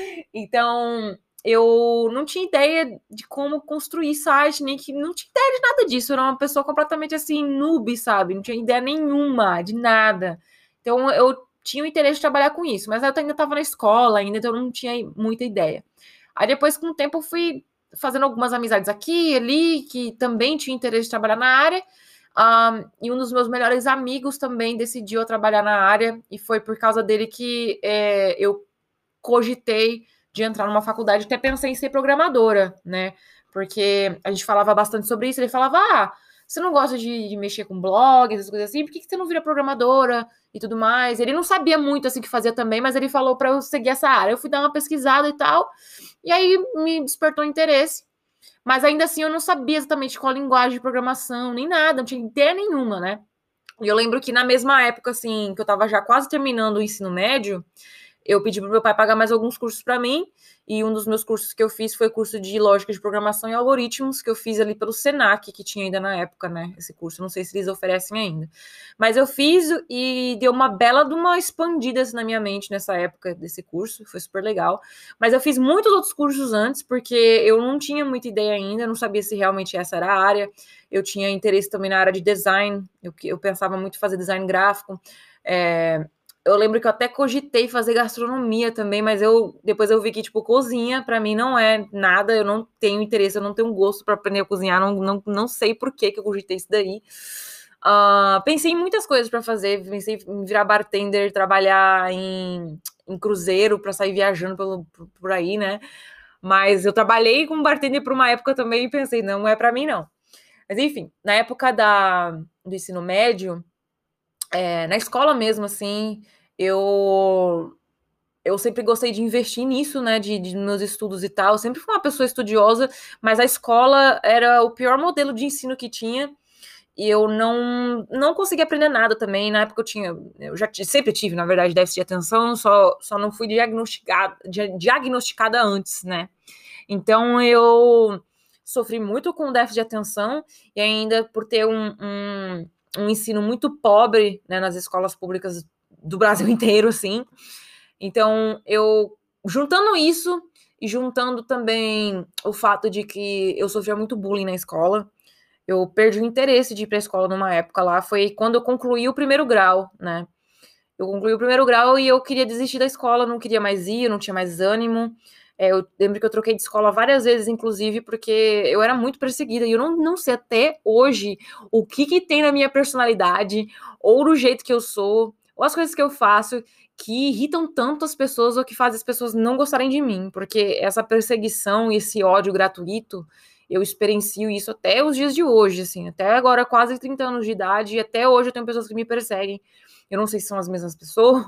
Então, eu não tinha ideia de como construir site, nem que não tinha ideia de nada disso. Eu era uma pessoa completamente assim, noob, sabe? Não tinha ideia nenhuma de nada. Então, eu tinha o interesse de trabalhar com isso, mas eu ainda estava na escola ainda, então eu não tinha muita ideia. Aí depois, com o tempo, eu fui fazendo algumas amizades aqui e ali, que também tinha interesse de trabalhar na área. Um, e um dos meus melhores amigos também decidiu trabalhar na área, e foi por causa dele que é, eu cogitei de entrar numa faculdade, até pensei em ser programadora, né? Porque a gente falava bastante sobre isso, ele falava, ah, você não gosta de, de mexer com blogs, essas coisas assim, por que, que você não vira programadora e tudo mais? Ele não sabia muito assim o que fazia também, mas ele falou para eu seguir essa área. Eu fui dar uma pesquisada e tal, e aí me despertou interesse. Mas ainda assim eu não sabia exatamente qual linguagem de programação, nem nada, não tinha ideia nenhuma, né? E eu lembro que na mesma época, assim, que eu tava já quase terminando o ensino médio, eu pedi pro meu pai pagar mais alguns cursos para mim, e um dos meus cursos que eu fiz foi curso de lógica de programação e algoritmos, que eu fiz ali pelo Senac, que tinha ainda na época, né, esse curso, não sei se eles oferecem ainda. Mas eu fiz e deu uma bela de uma expandida assim, na minha mente nessa época desse curso, foi super legal. Mas eu fiz muitos outros cursos antes, porque eu não tinha muita ideia ainda, não sabia se realmente essa era a área, eu tinha interesse também na área de design, eu, eu pensava muito em fazer design gráfico, é... Eu lembro que eu até cogitei fazer gastronomia também, mas eu depois eu vi que, tipo, cozinha pra mim não é nada, eu não tenho interesse, eu não tenho gosto pra aprender a cozinhar, não, não, não sei por que que eu cogitei isso daí. Uh, pensei em muitas coisas pra fazer, pensei em virar bartender, trabalhar em, em cruzeiro pra sair viajando pelo, por aí, né? Mas eu trabalhei como bartender por uma época também e pensei, não é pra mim, não. Mas enfim, na época da, do ensino médio, É, na escola mesmo, assim, eu eu sempre gostei de investir nisso, né, de, de meus estudos e tal. Eu sempre fui uma pessoa estudiosa, mas a escola era o pior modelo de ensino que tinha. E eu não não conseguia aprender nada também. Na época eu tinha, eu já sempre tive, na verdade, déficit de atenção, só, só não fui diagnosticada, diagnosticada antes, né? Então eu sofri muito com déficit de atenção e ainda por ter um, um, um ensino muito pobre, né, nas escolas públicas do Brasil inteiro, assim. Então eu juntando isso e juntando também o fato de que eu sofria muito bullying na escola, eu perdi o interesse de ir pra escola numa época lá, foi quando eu concluí o primeiro grau, né. Eu concluí o primeiro grau e eu queria desistir da escola, não queria mais ir, eu não tinha mais ânimo. É, eu lembro que eu troquei de escola várias vezes, inclusive, porque eu era muito perseguida e eu não, não sei até hoje o que que tem na minha personalidade, ou no jeito que eu sou, ou as coisas que eu faço que irritam tanto as pessoas ou que fazem as pessoas não gostarem de mim, porque essa perseguição e esse ódio gratuito, eu experiencio isso até os dias de hoje, assim, até agora quase trinta anos de idade, e até hoje eu tenho pessoas que me perseguem. Eu não sei se são as mesmas pessoas,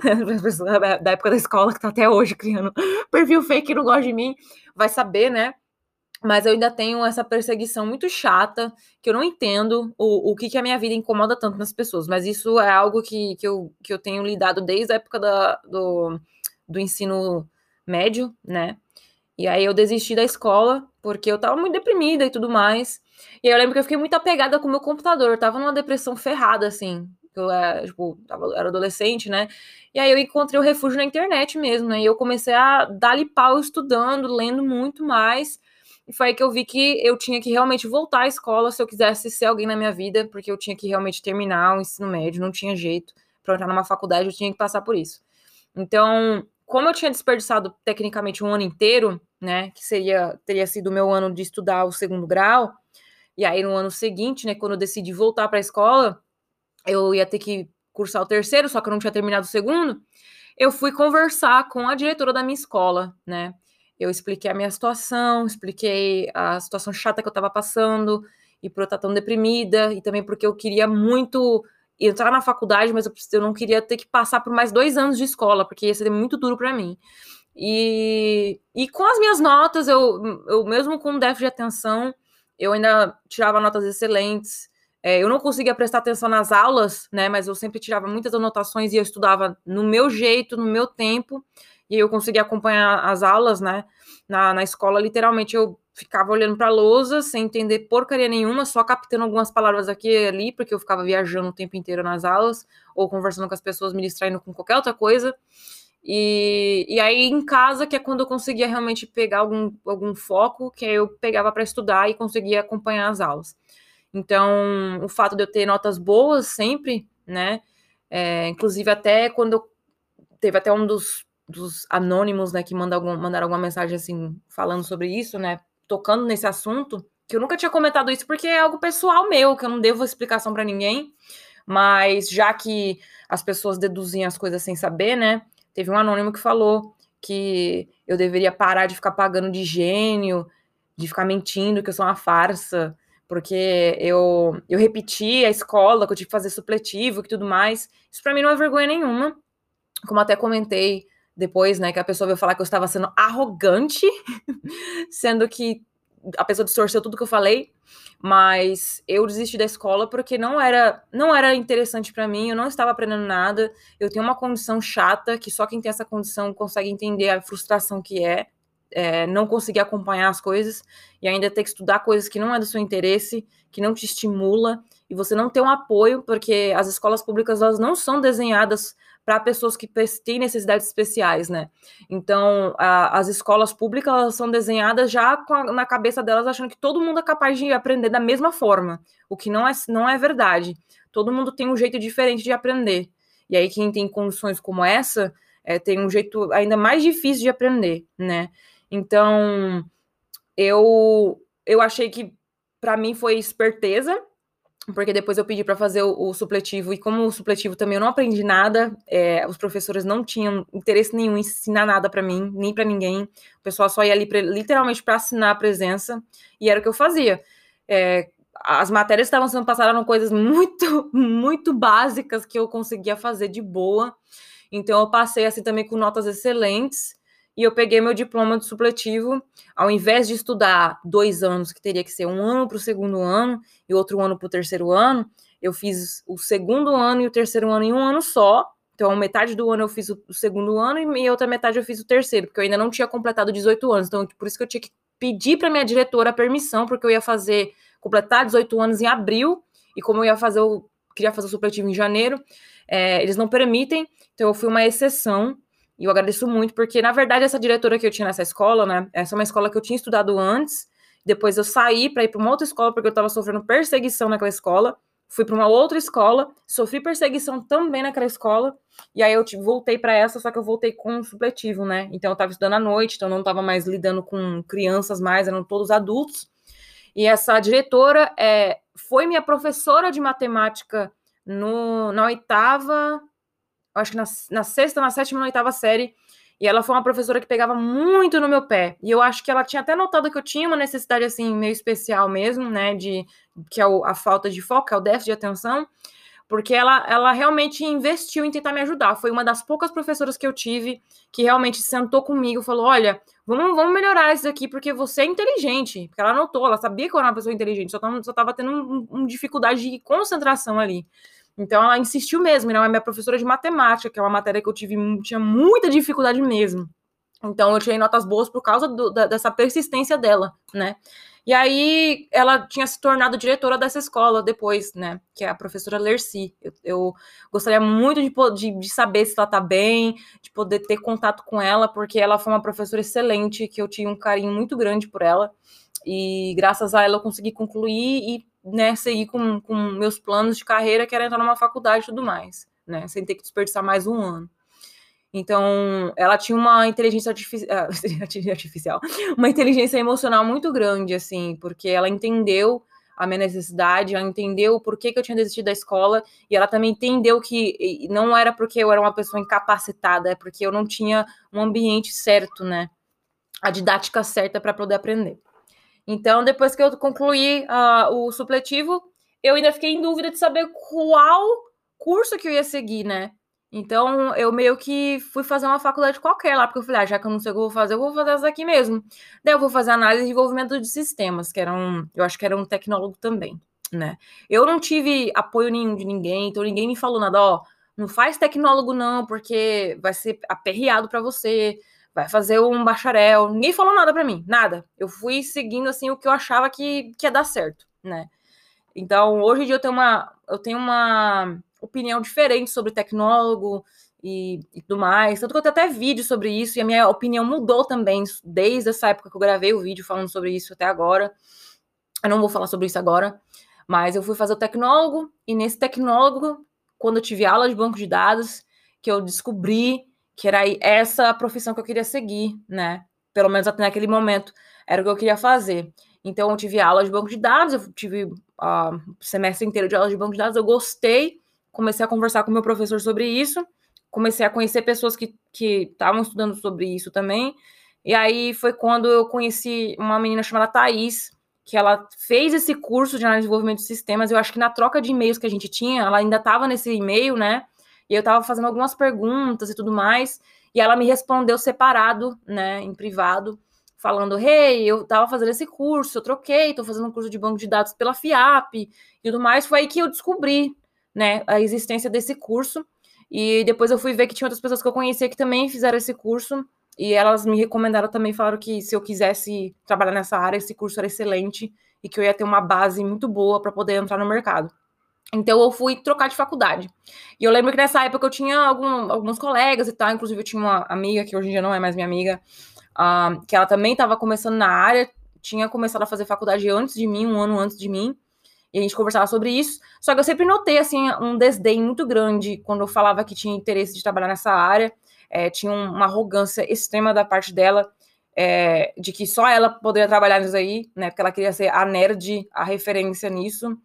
da época da escola que tá até hoje criando perfil fake que não gosta de mim, vai saber, né? Mas eu ainda tenho essa perseguição muito chata, que eu não entendo o, o que, que a minha vida incomoda tanto nas pessoas. Mas isso é algo que, que, eu, que eu tenho lidado desde a época da, do, do ensino médio, né? E aí eu desisti da escola, porque eu tava muito deprimida e tudo mais. E aí eu lembro que eu fiquei muito apegada com o meu computador, eu tava numa depressão ferrada, assim. Eu era, tipo, tava, era adolescente, né? E aí eu encontrei o refúgio na internet mesmo, né? E eu comecei a dar-lhe pau estudando, lendo muito mais. E foi aí que eu vi que eu tinha que realmente voltar à escola se eu quisesse ser alguém na minha vida, porque eu tinha que realmente terminar o ensino médio, não tinha jeito. Pra entrar numa faculdade, eu tinha que passar por isso. Então, como eu tinha desperdiçado tecnicamente um ano inteiro, né, que seria, teria sido o meu ano de estudar o segundo grau, e aí no ano seguinte, né, quando eu decidi voltar para a escola, eu ia ter que cursar o terceiro, só que eu não tinha terminado o segundo, eu fui conversar com a diretora da minha escola, né, eu expliquei a minha situação, expliquei a situação chata que eu estava passando, e por eu estar tão deprimida, e também porque eu queria muito entrar na faculdade, mas eu, eu não queria ter que passar por mais dois anos de escola, porque ia ser muito duro para mim. E, e com as minhas notas, eu, eu mesmo com déficit de atenção, eu ainda tirava notas excelentes. É, eu não conseguia prestar atenção nas aulas, né? Mas eu sempre tirava muitas anotações e eu estudava no meu jeito, no meu tempo. E eu conseguia acompanhar as aulas, né? Na, na escola, literalmente, eu ficava olhando para a lousa, sem entender porcaria nenhuma, só captando algumas palavras aqui e ali, porque eu ficava viajando o tempo inteiro nas aulas, ou conversando com as pessoas, me distraindo com qualquer outra coisa. E, e aí em casa, que é quando eu conseguia realmente pegar algum, algum foco, que aí eu pegava para estudar e conseguia acompanhar as aulas. Então, o fato de eu ter notas boas sempre, né? É, inclusive, até quando eu, teve até um dos, dos anônimos, né, que manda algum, mandaram alguma mensagem assim, falando sobre isso, né? Tocando nesse assunto, que eu nunca tinha comentado isso, porque é algo pessoal meu, que eu não devo explicação para ninguém, mas já que as pessoas deduzem as coisas sem saber, né? Teve um anônimo que falou que eu deveria parar de ficar pagando de gênio, de ficar mentindo, que eu sou uma farsa, porque eu, eu repeti a escola, que eu tive que fazer supletivo e tudo mais. Isso pra mim não é vergonha nenhuma. Como até comentei depois, né, que a pessoa veio falar que eu estava sendo arrogante, sendo que a pessoa distorceu tudo que eu falei, mas eu desisti da escola porque não era, não era interessante para mim, eu não estava aprendendo nada, eu tenho uma condição chata, que só quem tem essa condição consegue entender a frustração que é, é não conseguir acompanhar as coisas, e ainda ter que estudar coisas que não é do seu interesse, que não te estimula, e você não ter um apoio, porque as escolas públicas, elas não são desenhadas para pessoas que têm necessidades especiais, né? Então, a, as escolas públicas, elas são desenhadas já com a, na cabeça delas, achando que todo mundo é capaz de aprender da mesma forma, o que não é, não é verdade. Todo mundo tem um jeito diferente de aprender. E aí, quem tem condições como essa, é, tem um jeito ainda mais difícil de aprender, né? Então, eu, eu achei que, para mim, foi esperteza, porque depois eu pedi para fazer o, o supletivo, e como o supletivo também eu não aprendi nada, é, os professores não tinham interesse nenhum em ensinar nada para mim, nem para ninguém, o pessoal só ia ali pra, literalmente para assinar a presença, e era o que eu fazia. É, as matérias estavam sendo passadas eram coisas muito, muito básicas que eu conseguia fazer de boa, então eu passei assim também com notas excelentes, e eu peguei meu diploma de supletivo, ao invés de estudar dois anos, que teria que ser um ano para o segundo ano e outro ano para o terceiro ano, eu fiz o segundo ano e o terceiro ano em um ano só. Então, metade do ano eu fiz o segundo ano e outra metade eu fiz o terceiro, porque eu ainda não tinha completado dezoito anos. Então, por isso que eu tinha que pedir para minha diretora a permissão, porque eu ia fazer, completar dezoito anos em abril, e como eu ia fazer o, queria fazer o supletivo em janeiro, é, eles não permitem, então eu fui uma exceção. E eu agradeço muito, porque, na verdade, essa diretora que eu tinha nessa escola, né, essa é uma escola que eu tinha estudado antes, depois eu saí para ir para uma outra escola, porque eu estava sofrendo perseguição naquela escola, fui para uma outra escola, sofri perseguição também naquela escola, e aí eu voltei para essa, só que eu voltei com um supletivo, né, então eu estava estudando à noite, então eu não estava mais lidando com crianças mais, eram todos adultos, e essa diretora é, foi minha professora de matemática no, na oitava, acho que na, na sexta, na sétima, na oitava série, e ela foi uma professora que pegava muito no meu pé, e eu acho que ela tinha até notado que eu tinha uma necessidade, assim, meio especial mesmo, né, de, que é o, a falta de foco, é o déficit de atenção, porque ela, ela realmente investiu em tentar me ajudar, foi uma das poucas professoras que eu tive que realmente sentou comigo e falou, olha, vamos, vamos melhorar isso aqui, porque você é inteligente, porque ela notou, ela sabia que eu era uma pessoa inteligente, só estava só tava tendo um, um dificuldade de concentração ali. Então, ela insistiu mesmo, ela é minha professora de matemática, que é uma matéria que eu tive, tinha muita dificuldade mesmo. Então, eu tirei notas boas por causa do, da, dessa persistência dela, né? E aí, ela tinha se tornado diretora dessa escola depois, né? Que é a professora Lercy. Eu, eu gostaria muito de, de, de saber se ela tá bem, de poder ter contato com ela, porque ela foi uma professora excelente, que eu tinha um carinho muito grande por ela. E graças a ela eu consegui concluir e, né, seguir com, com meus planos de carreira, que era entrar numa faculdade e tudo mais, né? Sem ter que desperdiçar mais um ano. Então, ela tinha uma inteligência artificial, artificial, uma inteligência emocional muito grande, assim, porque ela entendeu a minha necessidade, ela entendeu o porquê que eu tinha desistido da escola, e ela também entendeu que não era porque eu era uma pessoa incapacitada, é porque eu não tinha um ambiente certo, né? A didática certa para poder aprender. Então, depois que eu concluí uh, o supletivo, eu ainda fiquei em dúvida de saber qual curso que eu ia seguir, né? Então, eu meio que fui fazer uma faculdade qualquer lá, porque eu falei, ah, já que eu não sei o que eu vou fazer, eu vou fazer essa aqui mesmo. Daí eu vou fazer análise e desenvolvimento de sistemas, que era um, eu acho que era um tecnólogo também, né? Eu não tive apoio nenhum de ninguém, então ninguém me falou nada, ó, não faz tecnólogo não, porque vai ser aperreado para você, vai fazer um bacharel. Ninguém falou nada pra mim, nada. Eu fui seguindo, assim, o que eu achava que, que ia dar certo, né? Então, hoje em dia eu tenho uma, eu tenho uma opinião diferente sobre tecnólogo e, e tudo mais. Tanto que eu tenho até vídeo sobre isso, e a minha opinião mudou também, desde essa época que eu gravei o vídeo falando sobre isso até agora. Eu não vou falar sobre isso agora, mas eu fui fazer o tecnólogo, e nesse tecnólogo, quando eu tive aula de banco de dados, que eu descobri que era essa a profissão que eu queria seguir, né? Pelo menos até naquele momento, era o que eu queria fazer. Então, eu tive aula de banco de dados, eu tive o uh, semestre inteiro de aula de banco de dados, eu gostei, comecei a conversar com o meu professor sobre isso, comecei a conhecer pessoas que estavam estudando sobre isso também, e aí foi quando eu conheci uma menina chamada Thaís, que ela fez esse curso de análise de desenvolvimento de sistemas. Eu acho que na troca de e-mails que a gente tinha, ela ainda estava nesse e-mail, né? E eu estava fazendo algumas perguntas e tudo mais, e ela me respondeu separado, né, em privado, falando, hey, eu estava fazendo esse curso, eu troquei, estou fazendo um curso de banco de dados pela FIAP e tudo mais. Foi aí que eu descobri, né, a existência desse curso, e depois eu fui ver que tinha outras pessoas que eu conhecia que também fizeram esse curso, e elas me recomendaram também, falaram que se eu quisesse trabalhar nessa área, esse curso era excelente, e que eu ia ter uma base muito boa para poder entrar no mercado. Então, eu fui trocar de faculdade. E eu lembro que nessa época eu tinha algum, alguns colegas e tal, inclusive eu tinha uma amiga, que hoje em dia não é mais minha amiga, uh, que ela também estava começando na área, tinha começado a fazer faculdade antes de mim, um ano antes de mim, e a gente conversava sobre isso, só que eu sempre notei, assim, um desdém muito grande quando eu falava que tinha interesse de trabalhar nessa área, é, tinha uma arrogância extrema da parte dela, é, de que só ela poderia trabalhar nisso aí, né, porque ela queria ser a nerd, a referência nisso.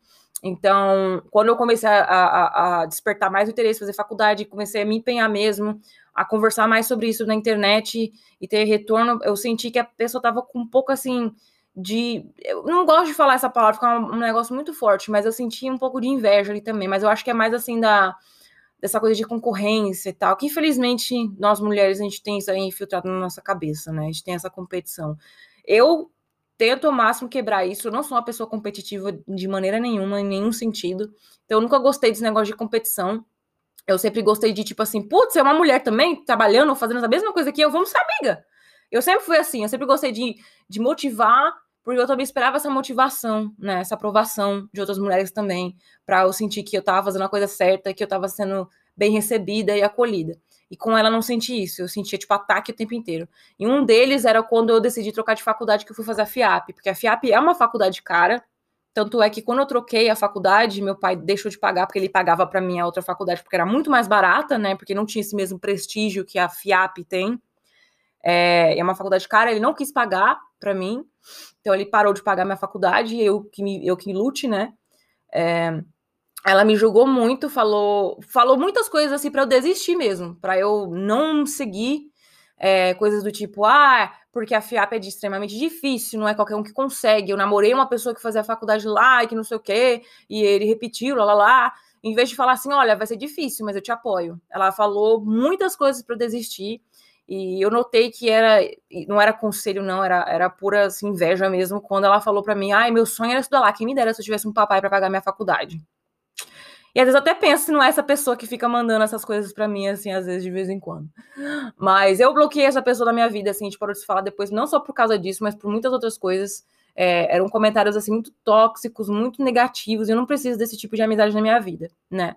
Então, quando eu comecei a, a, a despertar mais o interesse, fazer faculdade, comecei a me empenhar mesmo, a conversar mais sobre isso na internet e ter retorno, eu senti que a pessoa estava com um pouco, assim, de... Eu não gosto de falar essa palavra, porque é um, um negócio muito forte, mas eu senti um pouco de inveja ali também, mas eu acho que é mais, assim, da, dessa coisa de concorrência e tal, que infelizmente nós mulheres, a gente tem isso aí infiltrado na nossa cabeça, né? A gente tem essa competição. Eu tento ao máximo quebrar isso, eu não sou uma pessoa competitiva de maneira nenhuma, em nenhum sentido, então eu nunca gostei desse negócio de competição, eu sempre gostei de, tipo assim, putz, você é uma mulher também, trabalhando, fazendo a mesma coisa que eu, vamos ser amiga. Eu sempre fui assim, eu sempre gostei de, de motivar, porque eu também esperava essa motivação, né, essa aprovação de outras mulheres também, pra eu sentir que eu tava fazendo a coisa certa, que eu tava sendo bem recebida e acolhida. E com ela eu não senti isso, eu sentia, tipo, ataque o tempo inteiro. E um deles era quando eu decidi trocar de faculdade, que eu fui fazer a FIAP, porque a FIAP é uma faculdade cara, tanto é que quando eu troquei a faculdade, meu pai deixou de pagar, porque ele pagava pra mim a outra faculdade, porque era muito mais barata, né, porque não tinha esse mesmo prestígio que a FIAP tem. É, é uma faculdade cara, ele não quis pagar pra mim, então ele parou de pagar minha faculdade, eu que, me, eu que lute, né. É, ela me julgou muito, falou, falou muitas coisas assim pra eu desistir mesmo, pra eu não seguir, é, coisas do tipo, ah, porque a FIAP é de extremamente difícil, não é qualquer um que consegue, eu namorei uma pessoa que fazia a faculdade lá e que não sei o quê, e ele repetiu, lá, lá, lá, em vez de falar assim, olha, vai ser difícil, mas eu te apoio. Ela falou muitas coisas pra eu desistir, e eu notei que era, não era conselho não, era, era pura assim, inveja mesmo, quando ela falou pra mim, ai, meu sonho era estudar lá, quem me dera se eu tivesse um papai pra pagar minha faculdade. E às vezes eu até penso se não é essa pessoa que fica mandando essas coisas pra mim, assim, às vezes, de vez em quando. Mas eu bloqueei essa pessoa da minha vida, assim, a gente parou de se falar depois, não só por causa disso, mas por muitas outras coisas. É, eram comentários, assim, muito tóxicos, muito negativos, e eu não preciso desse tipo de amizade na minha vida, né?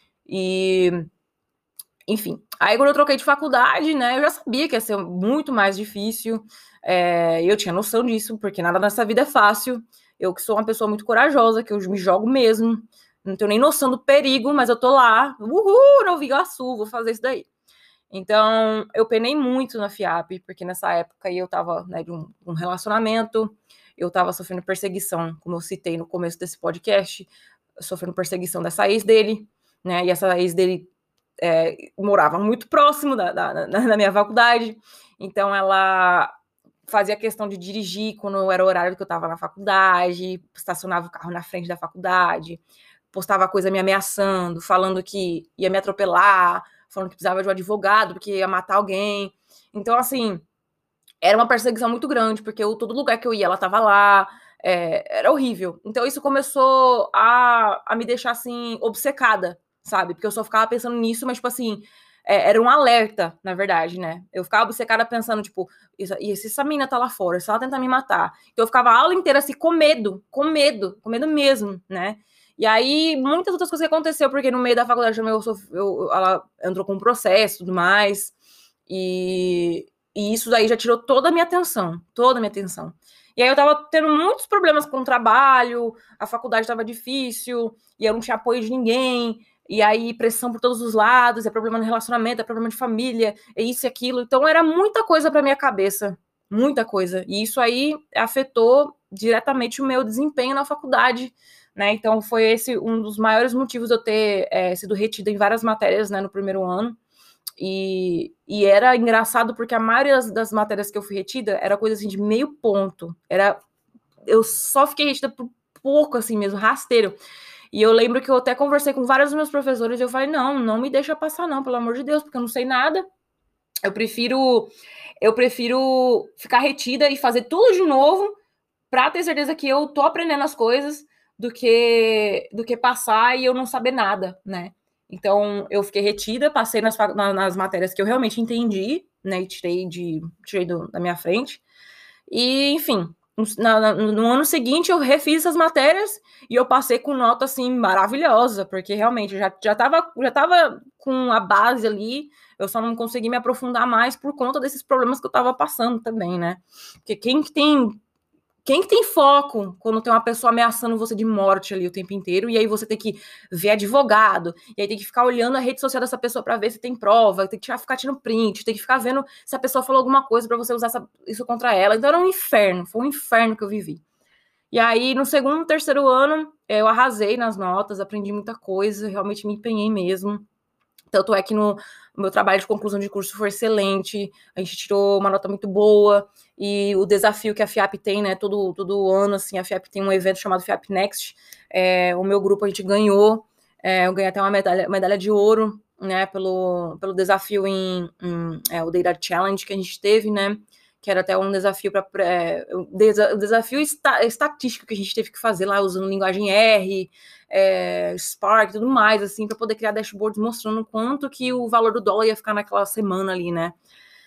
E... enfim, aí quando eu troquei de faculdade, né, eu já sabia que ia ser muito mais difícil, é, eu tinha noção disso, porque nada nessa vida é fácil, eu que sou uma pessoa muito corajosa, que eu me jogo mesmo, não tenho nem noção do perigo, mas eu tô lá, uhul, no Iguaçu, vou fazer isso daí. Então, eu penei muito na FIAP, porque nessa época eu tava, né, de um, um relacionamento, eu tava sofrendo perseguição, como eu citei no começo desse podcast, sofrendo perseguição dessa ex dele, né, e essa ex dele é, morava muito próximo da, da, da minha faculdade, então ela fazia questão de dirigir quando era o horário que eu tava na faculdade, estacionava o carro na frente da faculdade, postava coisa me ameaçando, falando que ia me atropelar, falando que precisava de um advogado, porque ia matar alguém. Então, assim, era uma perseguição muito grande, porque eu, todo lugar que eu ia, ela tava lá, é, era horrível. Então, isso começou a, a me deixar, assim, obcecada, sabe? Porque eu só ficava pensando nisso, mas, tipo assim, é, era um alerta, na verdade, né? Eu ficava obcecada pensando, tipo, e se essa menina tá lá fora, se ela tentar me matar? Então, eu ficava a aula inteira, assim, com medo, com medo, com medo mesmo, né? E aí, muitas outras coisas que aconteceu, porque no meio da faculdade também eu, sof... eu ela entrou com um processo e tudo mais, e, e isso daí já tirou toda a minha atenção, toda a minha atenção. E aí eu tava tendo muitos problemas com o trabalho, a faculdade tava difícil, e eu não tinha apoio de ninguém, e aí pressão por todos os lados, é problema no relacionamento, é problema de família, é isso e aquilo. Então era muita coisa pra minha cabeça, muita coisa. E isso aí afetou diretamente o meu desempenho na faculdade, né? Então foi esse um dos maiores motivos de eu ter é, sido retida em várias matérias, né, no primeiro ano. E, e era engraçado porque a maioria das, das matérias que eu fui retida era coisa assim de meio ponto. Era, eu só fiquei retida por pouco, assim mesmo, rasteiro. E eu lembro que eu até conversei com vários dos meus professores e eu falei, não, não me deixa passar não, pelo amor de Deus, porque eu não sei nada. Eu prefiro, eu prefiro ficar retida e fazer tudo de novo pra ter certeza que eu tô aprendendo as coisas do que, do que passar e eu não saber nada, né? Então, eu fiquei retida, passei nas, nas matérias que eu realmente entendi, né? E tirei, de, tirei do, da minha frente. E, enfim, na, na, no ano seguinte eu refiz essas matérias e eu passei com nota, assim, maravilhosa, porque realmente já, já, tava, já tava com a base ali, eu só não consegui me aprofundar mais por conta desses problemas que eu tava passando também, né? Porque quem que tem... Quem que tem foco quando tem uma pessoa ameaçando você de morte ali o tempo inteiro, e aí você tem que ver advogado, e aí tem que ficar olhando a rede social dessa pessoa pra ver se tem prova, tem que tirar, ficar tirando print, tem que ficar vendo se a pessoa falou alguma coisa pra você usar essa, isso contra ela. Então era um inferno, foi um inferno que eu vivi. E aí, no segundo, terceiro ano, eu arrasei nas notas, aprendi muita coisa, realmente me empenhei mesmo. Tanto é que no meu trabalho de conclusão de curso foi excelente, a gente tirou uma nota muito boa, e o desafio que a FIAP tem, né, todo, todo ano, assim, a FIAP tem um evento chamado FIAP Next, é, o meu grupo a gente ganhou, é, eu ganhei até uma medalha, medalha de ouro, né, pelo, pelo desafio em, em é, o Data Challenge que a gente teve, né, que era até um desafio para é, o desafio esta, estatístico que a gente teve que fazer lá, usando linguagem R, é, Spark e tudo mais, assim, para poder criar dashboards mostrando quanto que o valor do dólar ia ficar naquela semana ali, né?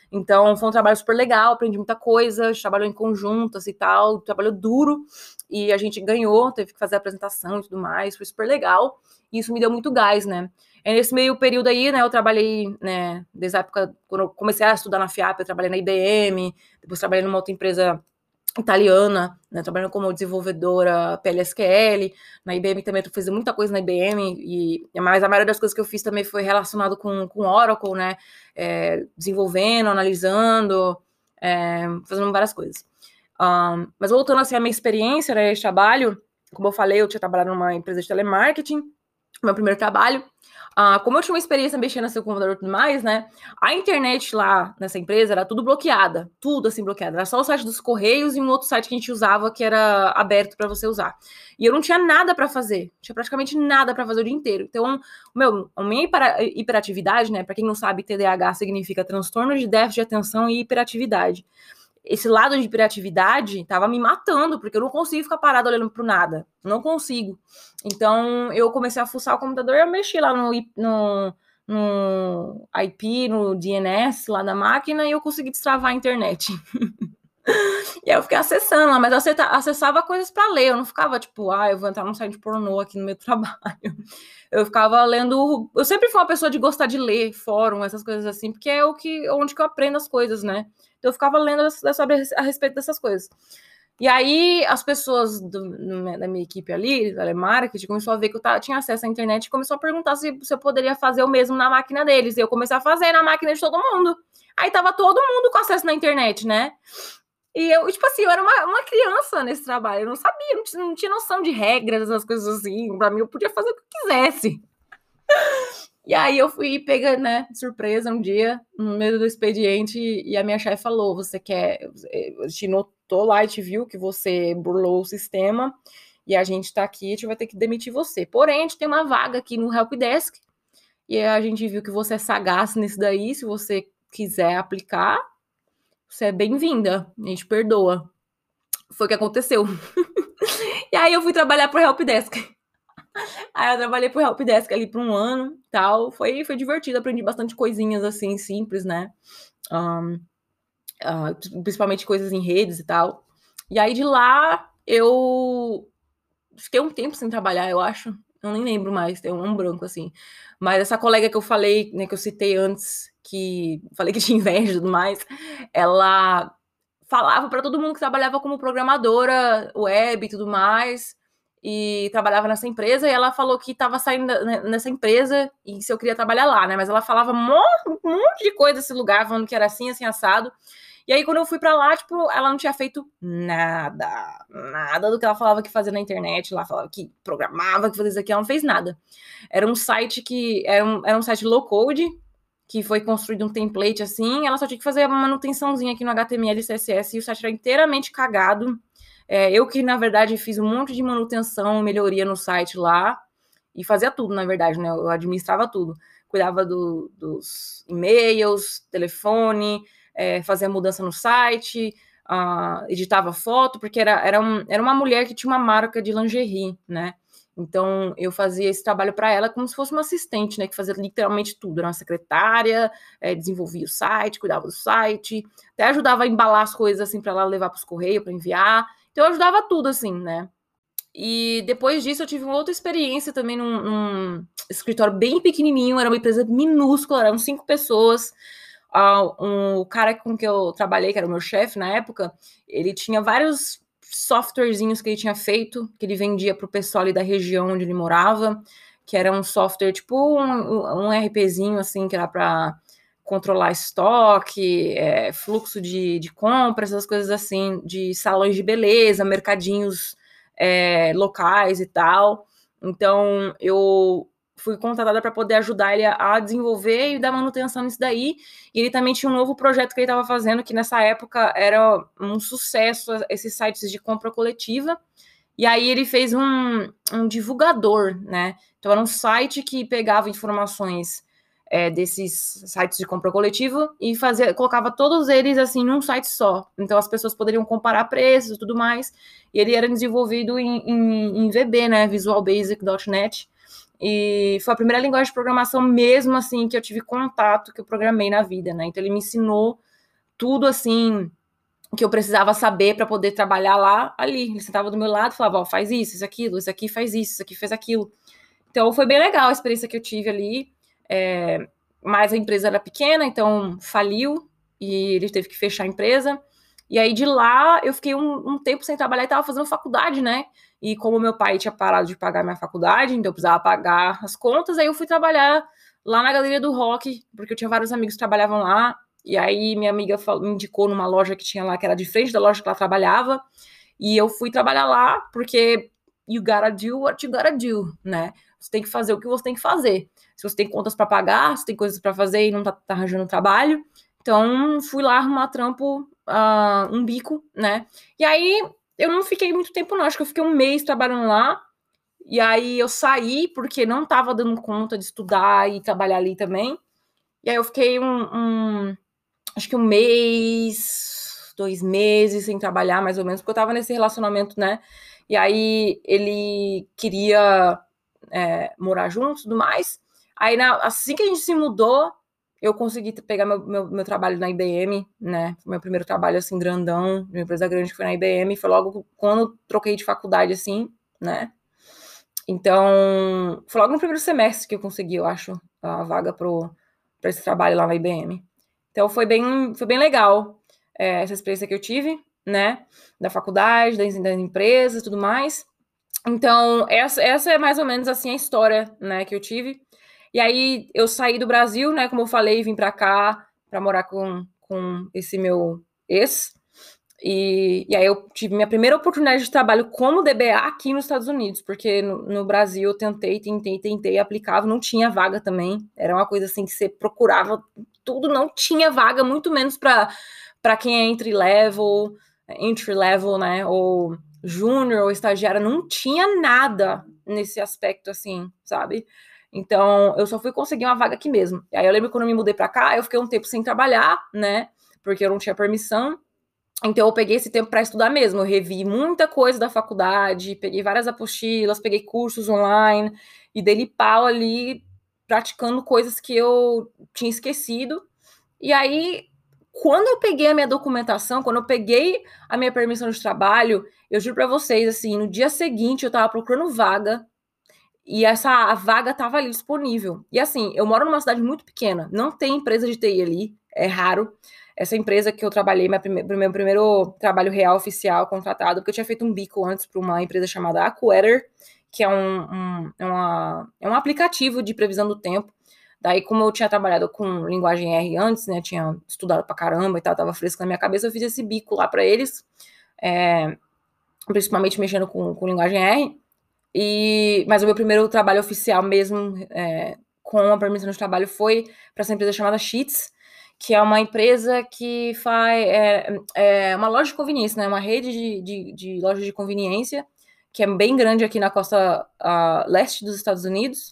Então, foi um trabalho super legal, aprendi muita coisa, a gente trabalhou em conjunto, assim, e tal, trabalhou duro, e a gente ganhou, teve que fazer a apresentação e tudo mais, foi super legal, e isso me deu muito gás, né. E nesse meio período aí, né, eu trabalhei, né, desde a época, quando eu comecei a estudar na FIAP, eu trabalhei na I B M, depois trabalhei numa outra empresa italiana, né, trabalhando como desenvolvedora P L S Q L, na I B M também eu fiz muita coisa na I B M, e, mas a maioria das coisas que eu fiz também foi relacionado com, com Oracle, né, é, desenvolvendo, analisando, é, fazendo várias coisas. Um, mas voltando assim a minha experiência, né, de trabalho, como eu falei, eu tinha trabalhado numa empresa de telemarketing, meu primeiro trabalho. Uh, como eu tinha uma experiência mexendo no seu computador e tudo mais, né, a internet lá nessa empresa era tudo bloqueada, tudo assim bloqueado, era só o site dos Correios e um outro site que a gente usava que era aberto para você usar. E eu não tinha nada para fazer, não tinha praticamente nada para fazer o dia inteiro. Então, meu, a minha hiperatividade, né, para quem não sabe, T D A H significa transtorno de déficit de atenção e hiperatividade. Esse lado de hiperatividade tava me matando, porque eu não consigo ficar parado olhando pro nada. Não consigo. Então, eu comecei a fuçar o computador e eu mexi lá no, no, no I P, no D N S lá da máquina, e eu consegui destravar a internet. E aí eu fiquei acessando lá, mas eu acessava coisas para ler. Eu não ficava tipo, ah, eu vou entrar num site pornô aqui no meu trabalho. Eu ficava lendo... Eu sempre fui uma pessoa de gostar de ler fórum, essas coisas assim, porque é o que, onde que eu aprendo as coisas, né? Então eu ficava lendo sobre a respeito dessas coisas. E aí as pessoas do, da minha equipe ali, da telemarketing, começou a ver que eu tava, tinha acesso à internet e começou a perguntar se, se eu poderia fazer o mesmo na máquina deles. E eu comecei a fazer na máquina de todo mundo. Aí tava todo mundo com acesso na internet, né? E eu, tipo assim, eu era uma, uma criança nesse trabalho, eu não sabia, não tinha, não tinha noção de regras, essas coisas assim. Pra mim, eu podia fazer o que eu quisesse. E aí eu fui pega, né, surpresa um dia, no meio do expediente, e a minha chefe falou, você quer... A gente notou lá e te viu que você burlou o sistema, e a gente tá aqui, a gente vai ter que demitir você. Porém, a gente tem uma vaga aqui no Helpdesk, e a gente viu que você é sagaz nisso daí, se você quiser aplicar, você é bem-vinda, a gente perdoa. Foi o que aconteceu. E aí eu fui trabalhar pro Helpdesk. Aí eu trabalhei pro Helpdesk ali por um ano, tal, foi, foi divertido, aprendi bastante coisinhas assim, simples, né, um, uh, principalmente coisas em redes e tal. E aí de lá eu fiquei um tempo sem trabalhar, eu acho, eu nem lembro mais, tem um branco assim. Mas essa colega que eu falei, né, que eu citei antes, que falei que tinha inveja e tudo mais, ela falava para todo mundo que trabalhava como programadora web e tudo mais, e trabalhava nessa empresa, e ela falou que estava saindo nessa empresa e se eu queria trabalhar lá, né? Mas ela falava um monte de coisa desse lugar, falando que era assim, assim, assado. E aí, quando eu fui pra lá, tipo, ela não tinha feito nada, nada do que ela falava que fazia na internet. Ela falava que programava, que fazia isso aqui, ela não fez nada. Era um site que, era um, era um site low code, que foi construído um template assim, ela só tinha que fazer uma manutençãozinha aqui no H T M L e C S S, e o site era inteiramente cagado. É, eu que, na verdade, fiz um monte de manutenção, melhoria no site lá, e fazia tudo, na verdade, né? Eu administrava tudo. Cuidava do, dos e-mails, telefone, é, fazia mudança no site, uh, editava foto, porque era, era, um, era uma mulher que tinha uma marca de lingerie, né? Então, eu fazia esse trabalho para ela como se fosse uma assistente, né? Que fazia literalmente tudo. Era uma secretária, é, desenvolvia o site, cuidava do site, até ajudava a embalar as coisas, assim, para ela levar para os correios, para enviar. Então, eu ajudava tudo, assim, né? E depois disso, eu tive uma outra experiência também num, num escritório bem pequenininho. Era uma empresa minúscula, eram cinco pessoas. Uh, um, o cara com que eu trabalhei, que era o meu chefe na época, ele tinha vários softwarezinhos que ele tinha feito, que ele vendia para o pessoal ali da região onde ele morava, que era um software tipo um, um RPzinho, assim, que era para controlar estoque, é, fluxo de, de compras, essas coisas assim, de salões de beleza, mercadinhos é, locais e tal. Então, eu fui contratada para poder ajudar ele a desenvolver e dar manutenção nisso daí. E ele também tinha um novo projeto que ele estava fazendo, que nessa época era um sucesso, esses sites de compra coletiva. E aí ele fez um, um divulgador, né? Então era um site que pegava informações é, desses sites de compra coletiva e fazia, colocava todos eles assim num site só. Então as pessoas poderiam comparar preços e tudo mais. E ele era desenvolvido em, em, em V B, né? Visual Basic ponto net. E foi a primeira linguagem de programação mesmo, assim, que eu tive contato, que eu programei na vida, né? Então ele me ensinou tudo assim que eu precisava saber para poder trabalhar lá, ali. Ele sentava do meu lado e falava, ó, faz isso, isso, aquilo, isso aqui faz isso, isso aqui faz aquilo. Então, foi bem legal a experiência que eu tive ali, é, mas a empresa era pequena, então faliu, e ele teve que fechar a empresa. E aí, de lá, eu fiquei um, um tempo sem trabalhar e tava fazendo faculdade, né? E como meu pai tinha parado de pagar minha faculdade, então eu precisava pagar as contas, aí eu fui trabalhar lá na Galeria do Rock, porque eu tinha vários amigos que trabalhavam lá, e aí minha amiga me indicou numa loja que tinha lá, que era de frente da loja que ela trabalhava, e eu fui trabalhar lá, porque you gotta do what you gotta do, né? Você tem que fazer o que você tem que fazer. Se você tem contas para pagar, se tem coisas para fazer e não tá, tá arranjando trabalho, então fui lá arrumar trampo, uh, um bico, né? E aí eu não fiquei muito tempo não, acho que eu fiquei um mês trabalhando lá, e aí eu saí porque não tava dando conta de estudar e trabalhar ali também. E aí eu fiquei um, um acho que um mês, dois meses sem trabalhar, mais ou menos, porque eu tava nesse relacionamento, né? E aí ele queria é, morar juntos e tudo mais. Aí, na, assim que a gente se mudou, eu consegui pegar meu, meu, meu trabalho na I B M, né? Meu primeiro trabalho, assim, grandão, de uma empresa grande que foi na I B M. Foi logo quando eu troquei de faculdade, assim, né? Então, foi logo no primeiro semestre que eu consegui, eu acho, a vaga pro, pra esse trabalho lá na I B M. Então, foi bem, foi bem legal é, essa experiência que eu tive, né? Da faculdade, das, das empresas e tudo mais. Então, essa, essa é mais ou menos assim a história, né, que eu tive. E aí eu saí do Brasil, né, como eu falei, vim pra cá pra morar com, com esse meu ex. E, e aí eu tive minha primeira oportunidade de trabalho como D B A aqui nos Estados Unidos, porque no, no Brasil eu tentei, tentei, tentei, aplicava, não tinha vaga também. Era uma coisa assim que você procurava tudo, não tinha vaga, muito menos pra, pra quem é entry level, entry level, né, ou júnior ou estagiária, não tinha nada nesse aspecto, assim, sabe? Então, eu só fui conseguir uma vaga aqui mesmo. E aí eu lembro quando eu me mudei pra cá, eu fiquei um tempo sem trabalhar, né? Porque eu não tinha permissão. Então, eu peguei esse tempo para estudar mesmo. Eu revi muita coisa da faculdade, peguei várias apostilas, peguei cursos online e dei pau ali, praticando coisas que eu tinha esquecido. E aí, quando eu peguei a minha documentação, quando eu peguei a minha permissão de trabalho, eu juro pra vocês, assim, no dia seguinte eu tava procurando vaga e essa a vaga tava ali disponível. E assim, eu moro numa cidade muito pequena, não tem empresa de T I ali, é raro. Essa empresa que eu trabalhei, meu primeiro, meu primeiro trabalho real oficial contratado, porque eu tinha feito um bico antes para uma empresa chamada AccuWeather, que é um, um, é, uma, é um aplicativo de previsão do tempo. Daí, como eu tinha trabalhado com linguagem R antes, né, tinha estudado pra caramba e tal, tava fresco na minha cabeça, eu fiz esse bico lá pra eles, é, principalmente mexendo com, com linguagem R. E, mas o meu primeiro trabalho oficial mesmo, é, com a permissão de trabalho, foi para essa empresa chamada Sheets, que é uma empresa que faz é, é uma loja de conveniência, né? Uma rede de, de, de lojas de conveniência, que é bem grande aqui na costa uh, leste dos Estados Unidos.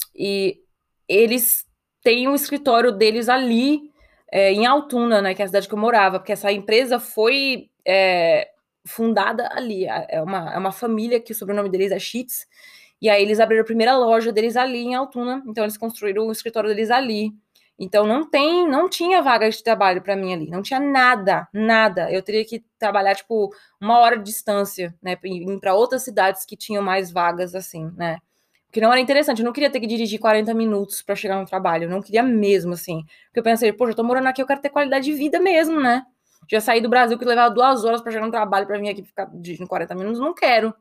E eles têm um escritório deles ali é, em Altoona, né? Que é a cidade que eu morava, porque essa empresa foi é, fundada ali. É uma, é uma família que o sobrenome deles é Sheets. E aí eles abriram a primeira loja deles ali em Altoona. Então eles construíram o escritório deles ali. Então não tem, não tinha vaga de trabalho para mim ali, não tinha nada, nada. Eu teria que trabalhar tipo uma hora de distância, né, ir para outras cidades que tinham mais vagas assim, né? Porque não era interessante, eu não queria ter que dirigir quarenta minutos para chegar no trabalho, eu não queria mesmo assim. Porque eu pensei, poxa, eu tô morando aqui, eu quero ter qualidade de vida mesmo, né? Já saí do Brasil que levava duas horas para chegar no trabalho para vir aqui ficar dirigindo quarenta minutos, não quero.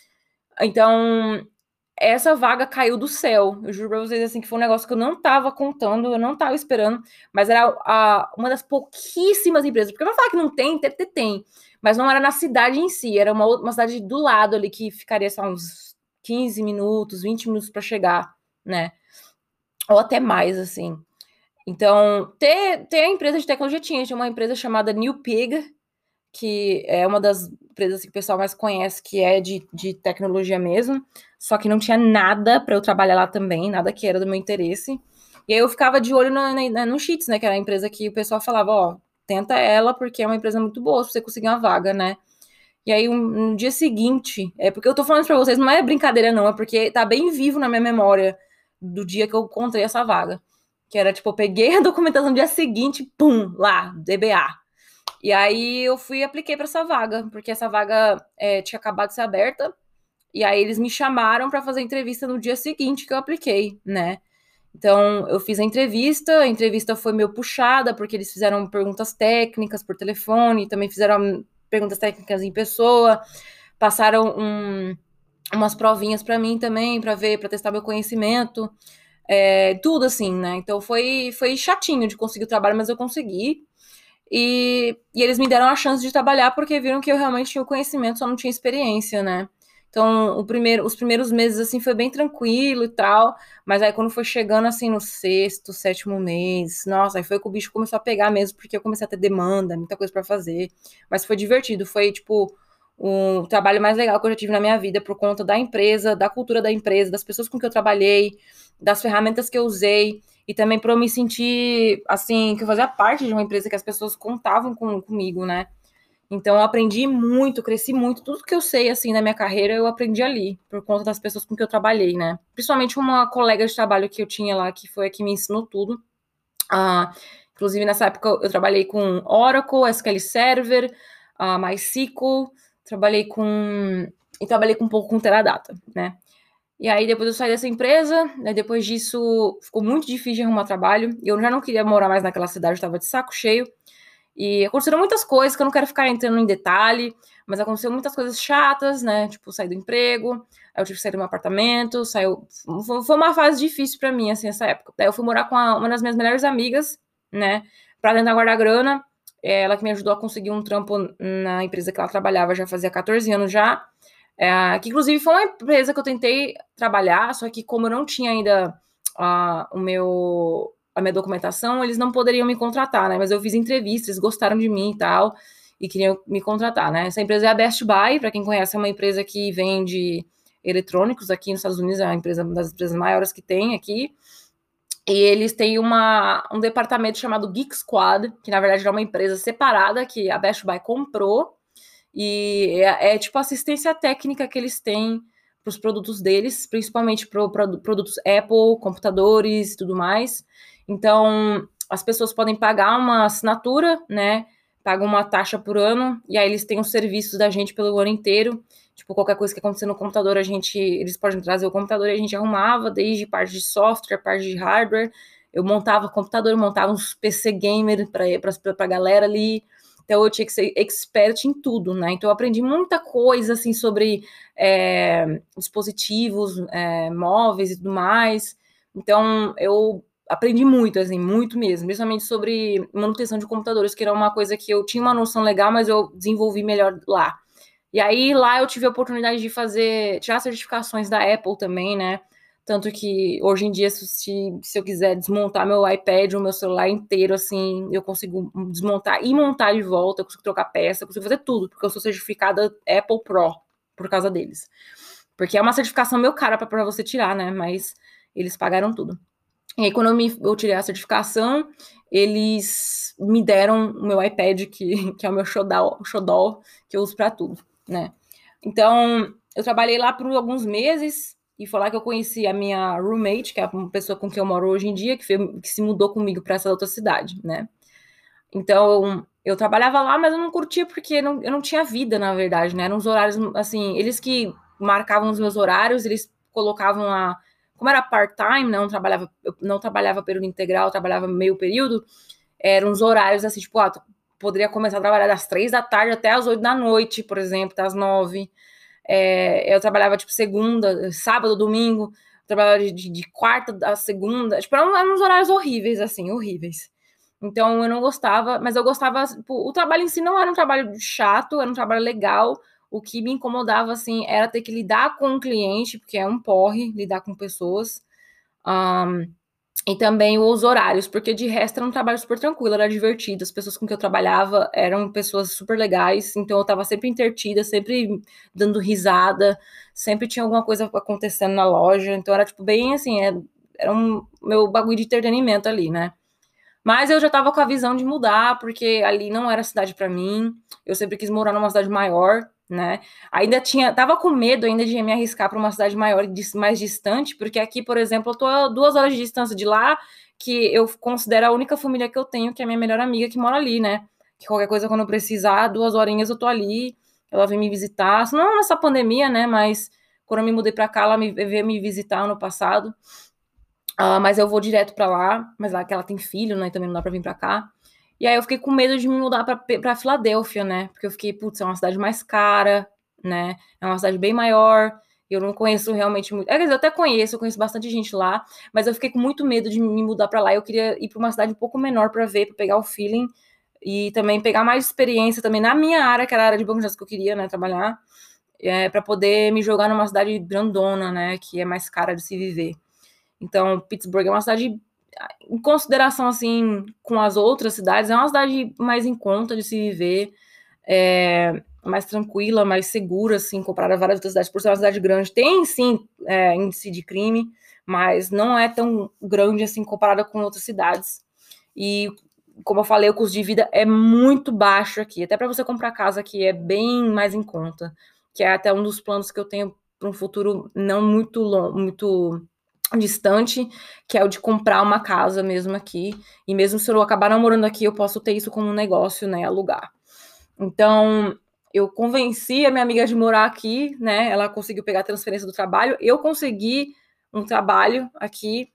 Então, essa vaga caiu do céu. Eu juro pra vocês, assim, que foi um negócio que eu não tava contando, eu não tava esperando, mas era a, uma das pouquíssimas empresas, porque eu vou falar que não tem, tem, tem, mas não era na cidade em si, era uma, uma cidade do lado ali, que ficaria só uns quinze minutos, vinte minutos para chegar, né? Ou até mais, assim. Então, ter, ter a empresa de tecnologia tinha, tinha uma empresa chamada New Pig, que é uma das empresas que o pessoal mais conhece, que é de, de tecnologia mesmo, só que não tinha nada para eu trabalhar lá também, nada que era do meu interesse. E aí eu ficava de olho no, no, no Sheets, né, que era a empresa que o pessoal falava, ó, tenta ela, porque é uma empresa muito boa, se você conseguir uma vaga, né. E aí, um, no dia seguinte, é porque eu tô falando isso pra vocês, não é brincadeira não, é porque tá bem vivo na minha memória do dia que eu encontrei essa vaga. Que era, tipo, eu peguei a documentação no dia seguinte, pum, lá, D B A. E aí eu fui e apliquei para essa vaga, porque essa vaga é, tinha acabado de ser aberta, e aí eles me chamaram para fazer entrevista no dia seguinte que eu apliquei, né? Então, eu fiz a entrevista, a entrevista foi meio puxada, porque eles fizeram perguntas técnicas por telefone, também fizeram perguntas técnicas em pessoa, passaram um, umas provinhas para mim também, para ver, para testar meu conhecimento, é, tudo assim, né? Então, foi, foi chatinho de conseguir o trabalho, mas eu consegui. E, e eles me deram a chance de trabalhar porque viram que eu realmente tinha o conhecimento, só não tinha experiência, né? Então, o primeiro, os primeiros meses, assim, foi bem tranquilo e tal, mas aí quando foi chegando, assim, no sexto, sétimo mês, nossa, aí foi que o bicho começou a pegar mesmo, porque eu comecei a ter demanda, muita coisa pra fazer, mas foi divertido, foi, tipo, o trabalho mais legal que eu já tive na minha vida, por conta da empresa, da cultura da empresa, das pessoas com que eu trabalhei, das ferramentas que eu usei, e também para eu me sentir, assim, que eu fazia parte de uma empresa que as pessoas contavam com, comigo, né? Então eu aprendi muito, cresci muito, tudo que eu sei, assim, na minha carreira, eu aprendi ali, por conta das pessoas com que eu trabalhei, né? Principalmente uma colega de trabalho que eu tinha lá, que foi a que me ensinou tudo. Ah, inclusive, nessa época, eu trabalhei com Oracle, S Q L Server, uh, MySQL, trabalhei com... e trabalhei com um pouco com Teradata, né? E aí depois eu saí dessa empresa, né, depois disso ficou muito difícil de arrumar trabalho, e eu já não queria morar mais naquela cidade, eu tava de saco cheio, e aconteceram muitas coisas que eu não quero ficar entrando em detalhe, mas aconteceu muitas coisas chatas, né, tipo, sair do emprego, aí eu tive que sair do meu apartamento, saiu... Foi uma fase difícil pra mim, assim, essa época. Daí eu fui morar com a, uma das minhas melhores amigas, né, pra tentar guardar grana, ela que me ajudou a conseguir um trampo na empresa que ela trabalhava já fazia quatorze anos já, é, que inclusive foi uma empresa que eu tentei trabalhar, só que como eu não tinha ainda uh, o meu, a minha documentação, eles não poderiam me contratar, né? Mas eu fiz entrevistas, eles gostaram de mim e tal, e queriam me contratar, né? Essa empresa é a Best Buy, para quem conhece, é uma empresa que vende eletrônicos aqui nos Estados Unidos, é uma empresa, uma das empresas maiores que tem aqui. E eles têm uma, um departamento chamado Geek Squad, que na verdade é uma empresa separada que a Best Buy comprou. E é, é tipo assistência técnica que eles têm para os produtos deles, principalmente para pro, produtos Apple, computadores e tudo mais. Então, as pessoas podem pagar uma assinatura, né? Pagam uma taxa por ano, e aí eles têm os serviços da gente pelo ano inteiro. Tipo, qualquer coisa que acontecer no computador, a gente, eles podem trazer o computador e a gente arrumava, desde parte de software, parte de hardware. Eu montava computador, eu montava uns P C gamer para a galera ali. Então eu tinha que ser expert em tudo, né? Então eu aprendi muita coisa, assim, sobre é, dispositivos é, móveis e tudo mais. Então eu aprendi muito, assim, muito mesmo. Principalmente sobre manutenção de computadores, que era uma coisa que eu tinha uma noção legal, mas eu desenvolvi melhor lá. E aí lá eu tive a oportunidade de fazer, tirar certificações da Apple também, né? Tanto que hoje em dia, se, se eu quiser desmontar meu iPad ou meu celular inteiro, assim, eu consigo desmontar e montar de volta, eu consigo trocar peça, eu consigo fazer tudo, porque eu sou certificada Apple Pro por causa deles. Porque é uma certificação meio cara para você tirar, né? Mas eles pagaram tudo. E aí, quando eu, me, eu tirei a certificação, eles me deram o meu iPad, que, que é o meu xodó, xodó, que eu uso para tudo, né? Então, eu trabalhei lá por alguns meses, e foi lá que eu conheci a minha roommate, que é uma pessoa com quem eu moro hoje em dia, que, foi, que se mudou comigo para essa outra cidade, né? Então, eu trabalhava lá, mas eu não curtia porque não, eu não tinha vida, na verdade, né? Eram uns horários, assim, eles que marcavam os meus horários, eles colocavam a... Como era part-time, não trabalhava, eu não trabalhava período integral, eu trabalhava meio período, eram uns horários assim, tipo, ah, tu poderia começar a trabalhar das três da tarde até as oito da noite, por exemplo, até as nove. É, eu trabalhava, tipo, segunda, sábado, domingo, trabalhava de, de, de quarta a segunda, tipo, eram, eram uns horários horríveis, assim, horríveis. Então, eu não gostava, mas eu gostava, tipo, o trabalho em si não era um trabalho chato, era um trabalho legal. O que me incomodava, assim, era ter que lidar com o cliente, porque é um porre lidar com pessoas. Um, e também os horários, porque de resto era um trabalho super tranquilo, era divertido. As pessoas com que eu trabalhava eram pessoas super legais, então eu tava sempre entretida, sempre dando risada, sempre tinha alguma coisa acontecendo na loja. Então era, tipo, bem assim, era, era um meu bagulho de entretenimento ali, né? Mas eu já tava com a visão de mudar, porque ali não era cidade para mim. Eu sempre quis morar numa cidade maior, né? Ainda tinha, tava com medo ainda de me arriscar para uma cidade maior, mais distante, porque aqui, por exemplo, eu tô a duas horas de distância de lá, que eu considero a única família que eu tenho, que é a minha melhor amiga que mora ali, né? que qualquer coisa, quando eu precisar, duas horinhas eu tô ali, ela vem me visitar, não nessa pandemia, né, mas quando eu me mudei pra cá, ela me, veio me visitar ano passado, uh, mas eu vou direto pra lá, mas lá que ela tem filho, né, também não dá pra vir pra cá. E aí eu fiquei com medo de me mudar pra, pra Filadélfia, né, porque eu fiquei, putz, é uma cidade mais cara, né, é uma cidade bem maior, eu não conheço realmente muito, é, quer dizer, eu até conheço, eu conheço bastante gente lá, mas eu fiquei com muito medo de me mudar pra lá, eu queria ir pra uma cidade um pouco menor pra ver, pra pegar o feeling, e também pegar mais experiência também na minha área, que era a área de banco de dados que eu queria, né, trabalhar, é, para poder me jogar numa cidade grandona, né, que é mais cara de se viver. Então, Pittsburgh é uma cidade, em consideração, assim, com as outras cidades, é uma cidade mais em conta de se viver, é, mais tranquila, mais segura, assim, comparada a várias outras cidades, por ser uma cidade grande. Tem, sim, é, índice de crime, mas não é tão grande, assim, comparada com outras cidades. E, como eu falei, o custo de vida é muito baixo aqui. Até para você comprar casa aqui é bem mais em conta, que é até um dos planos que eu tenho para um futuro não muito longo, muito distante, que é o de comprar uma casa mesmo aqui. E mesmo se eu acabar não morando aqui, eu posso ter isso como um negócio, né, alugar. Então, eu convenci a minha amiga de morar aqui, né? Ela conseguiu pegar a transferência do trabalho. Eu consegui um trabalho aqui.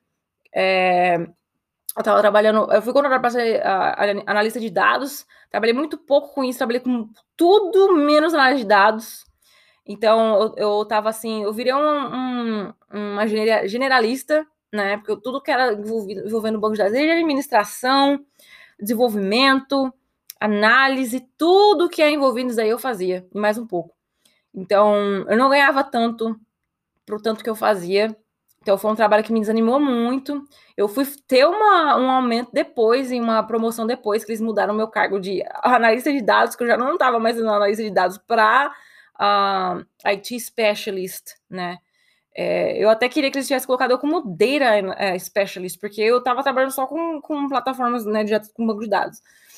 É, eu tava trabalhando, eu fui contratada para ser uh, analista de dados, trabalhei muito pouco com isso, trabalhei com tudo menos análise de dados. Então, eu, eu tava assim, eu virei um, um, uma generalista, né? Porque eu, tudo que era envolvido, envolvendo banco de dados, desde administração, desenvolvimento, análise, tudo que é envolvido nisso aí eu fazia, e mais um pouco. Então, eu não ganhava tanto pro tanto que eu fazia. Então, foi um trabalho que me desanimou muito. Eu fui ter uma, um aumento depois, em uma promoção depois, que eles mudaram meu cargo de analista de dados, que eu já não estava mais sendo analista de dados, para uh, I T Specialist, né? É, eu até queria que eles tivessem colocado eu como Data Specialist, porque eu estava trabalhando só com, com plataformas, né, direto com banco de dados.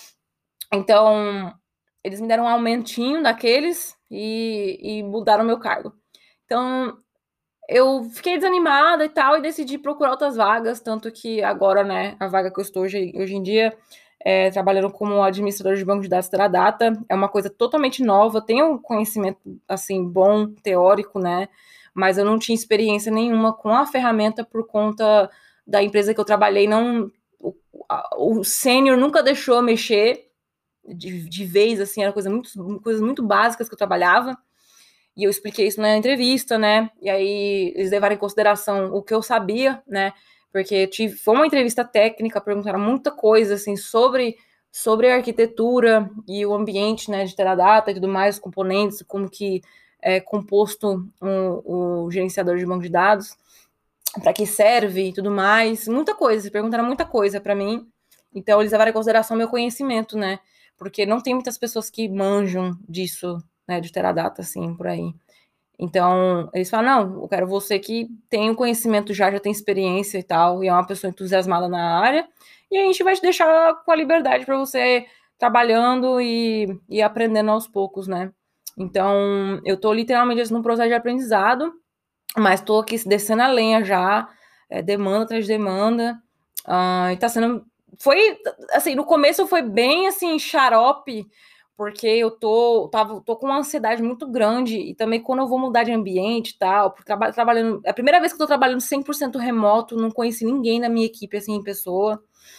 Então, eles me deram um aumentinho daqueles e, e mudaram meu cargo. Então, eu fiquei desanimada e tal, e decidi procurar outras vagas, tanto que agora, né, a vaga que eu estou hoje, hoje em dia, é, trabalhando como administrador de banco de dados Teradata, é uma coisa totalmente nova, tenho um conhecimento, assim, bom, teórico, né, mas eu não tinha experiência nenhuma com a ferramenta por conta da empresa que eu trabalhei, não, o, o sênior nunca deixou eu mexer de, de vez, assim, era coisa muito, coisas muito básicas que eu trabalhava, e eu expliquei isso na entrevista, né, e aí eles levaram em consideração o que eu sabia, né, porque tive, foi uma entrevista técnica, perguntaram muita coisa, assim, sobre, sobre a arquitetura e o ambiente, né, de Teradata e tudo mais, os componentes, como que é composto um, o gerenciador de banco de dados, para que serve e tudo mais, muita coisa, perguntaram muita coisa para mim, então eles levaram em consideração meu conhecimento, né, porque não tem muitas pessoas que manjam disso, né, de Teradata, assim, por aí. Então, eles falam, não, eu quero você que tem o conhecimento já, já tem experiência e tal, e é uma pessoa entusiasmada na área, e a gente vai te deixar com a liberdade para você trabalhando e, e aprendendo aos poucos, né? Então, eu tô literalmente num processo de aprendizado, mas tô aqui descendo a lenha já, é, demanda atrás de demanda, uh, e tá sendo... Foi, assim, no começo foi bem, assim, xarope, porque eu tô, tava, tô com uma ansiedade muito grande, e também quando eu vou mudar de ambiente e tal, porque traba, trabalhando, é a primeira vez que eu tô trabalhando cem por cento remoto, não conheci ninguém na minha equipe, assim, em pessoa,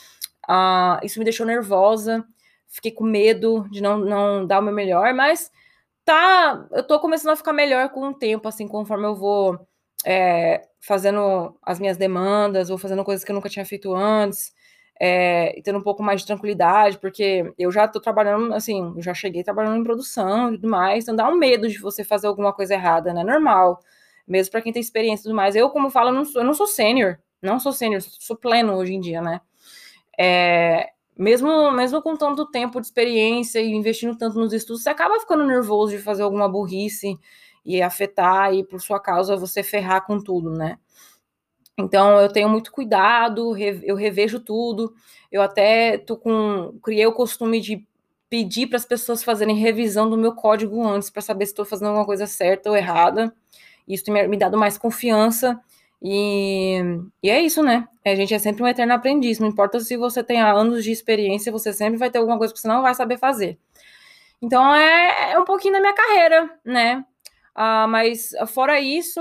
uh, isso me deixou nervosa, fiquei com medo de não, não dar o meu melhor, mas tá, eu tô começando a ficar melhor com o tempo, assim, conforme eu vou é, fazendo as minhas demandas, vou fazendo coisas que eu nunca tinha feito antes, é, e tendo um pouco mais de tranquilidade, porque eu já tô trabalhando, assim, eu já cheguei trabalhando em produção e tudo mais, então dá um medo de você fazer alguma coisa errada, né? Normal, mesmo pra quem tem experiência e tudo mais. Eu, como falo, eu não sou, eu não sou sênior, não sou sênior, sou pleno hoje em dia, né? É, mesmo, mesmo com tanto tempo de experiência e investindo tanto nos estudos, você acaba ficando nervoso de fazer alguma burrice e afetar, e por sua causa você ferrar com tudo, né? Então, eu tenho muito cuidado, eu revejo tudo, eu até tô com, criei o costume de pedir para as pessoas fazerem revisão do meu código antes, para saber se estou fazendo alguma coisa certa ou errada. Isso tem me dado mais confiança, E, e é isso, né? A gente é sempre um eterno aprendiz. Não importa se você tem anos de experiência, você sempre vai ter alguma coisa que você não vai saber fazer. Então é, é um pouquinho da minha carreira, né? Ah, mas fora isso,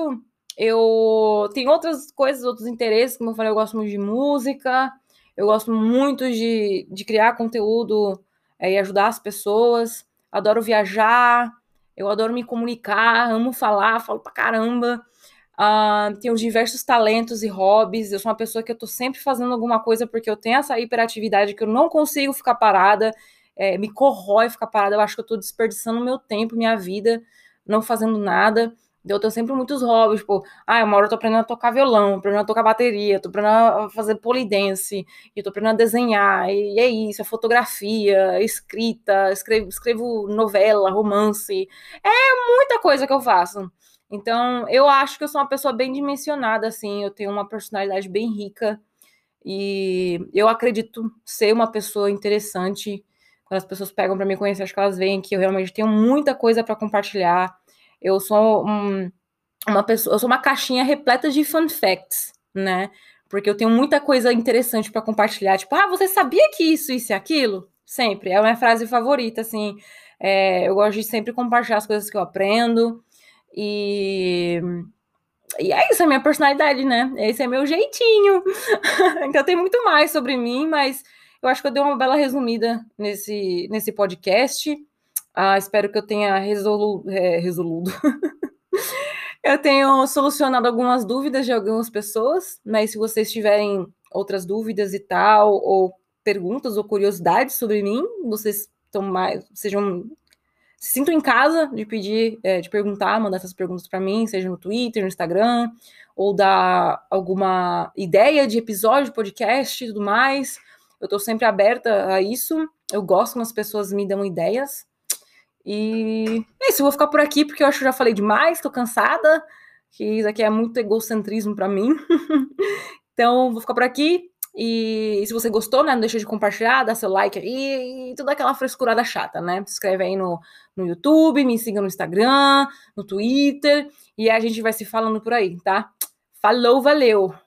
eu tenho outras coisas, outros interesses, como eu falei, eu gosto muito de música, eu gosto muito de, de criar conteúdo é, e ajudar as pessoas, adoro viajar, eu adoro me comunicar, amo falar, falo pra caramba. Ah, tenho diversos talentos e hobbies. Eu sou uma pessoa que eu tô sempre fazendo alguma coisa porque eu tenho essa hiperatividade que eu não consigo ficar parada, é, me corrói ficar parada. Eu acho que eu tô desperdiçando meu tempo, minha vida, não fazendo nada. Eu tenho sempre muitos hobbies, tipo, ah, uma hora eu tô aprendendo a tocar violão, aprendendo a tocar bateria, tô aprendendo a fazer polidense, e tô aprendendo a desenhar, e é isso, é fotografia, escrita, escrevo, escrevo novela, romance, é muita coisa que eu faço. Então, eu acho que eu sou uma pessoa bem dimensionada, assim, eu tenho uma personalidade bem rica e eu acredito ser uma pessoa interessante. Quando as pessoas pegam para me conhecer, acho que elas veem que eu realmente tenho muita coisa para compartilhar. Eu sou um, uma pessoa, eu sou uma caixinha repleta de fun facts, né? Porque eu tenho muita coisa interessante para compartilhar. Tipo, ah, você sabia que isso, isso e aquilo? Sempre. É a minha frase favorita, assim. É, eu gosto de sempre compartilhar as coisas que eu aprendo. E, e é isso, é a minha personalidade, né? Esse é meu jeitinho. Então tem muito mais sobre mim, mas eu acho que eu dei uma bela resumida nesse, nesse podcast. Ah, espero que eu tenha resolu, é, resoludo. Eu tenho solucionado algumas dúvidas de algumas pessoas, mas se vocês tiverem outras dúvidas e tal, ou perguntas ou curiosidades sobre mim, vocês estão mais, sejam se sintam em casa de pedir, é, de perguntar, mandar essas perguntas para mim, seja no Twitter, no Instagram, ou dar alguma ideia de episódio de podcast e tudo mais. Eu tô sempre aberta a isso. Eu gosto quando as pessoas me dão ideias. E é isso, eu vou ficar por aqui porque eu acho que eu já falei demais, tô cansada, que isso aqui é muito egocentrismo para mim. Então, vou ficar por aqui. E se você gostou, né, não deixa de compartilhar, dá seu like aí e toda aquela frescurada chata, né? Se inscreve aí no, no YouTube, me siga no Instagram, no Twitter e a gente vai se falando por aí, tá? Falou, valeu!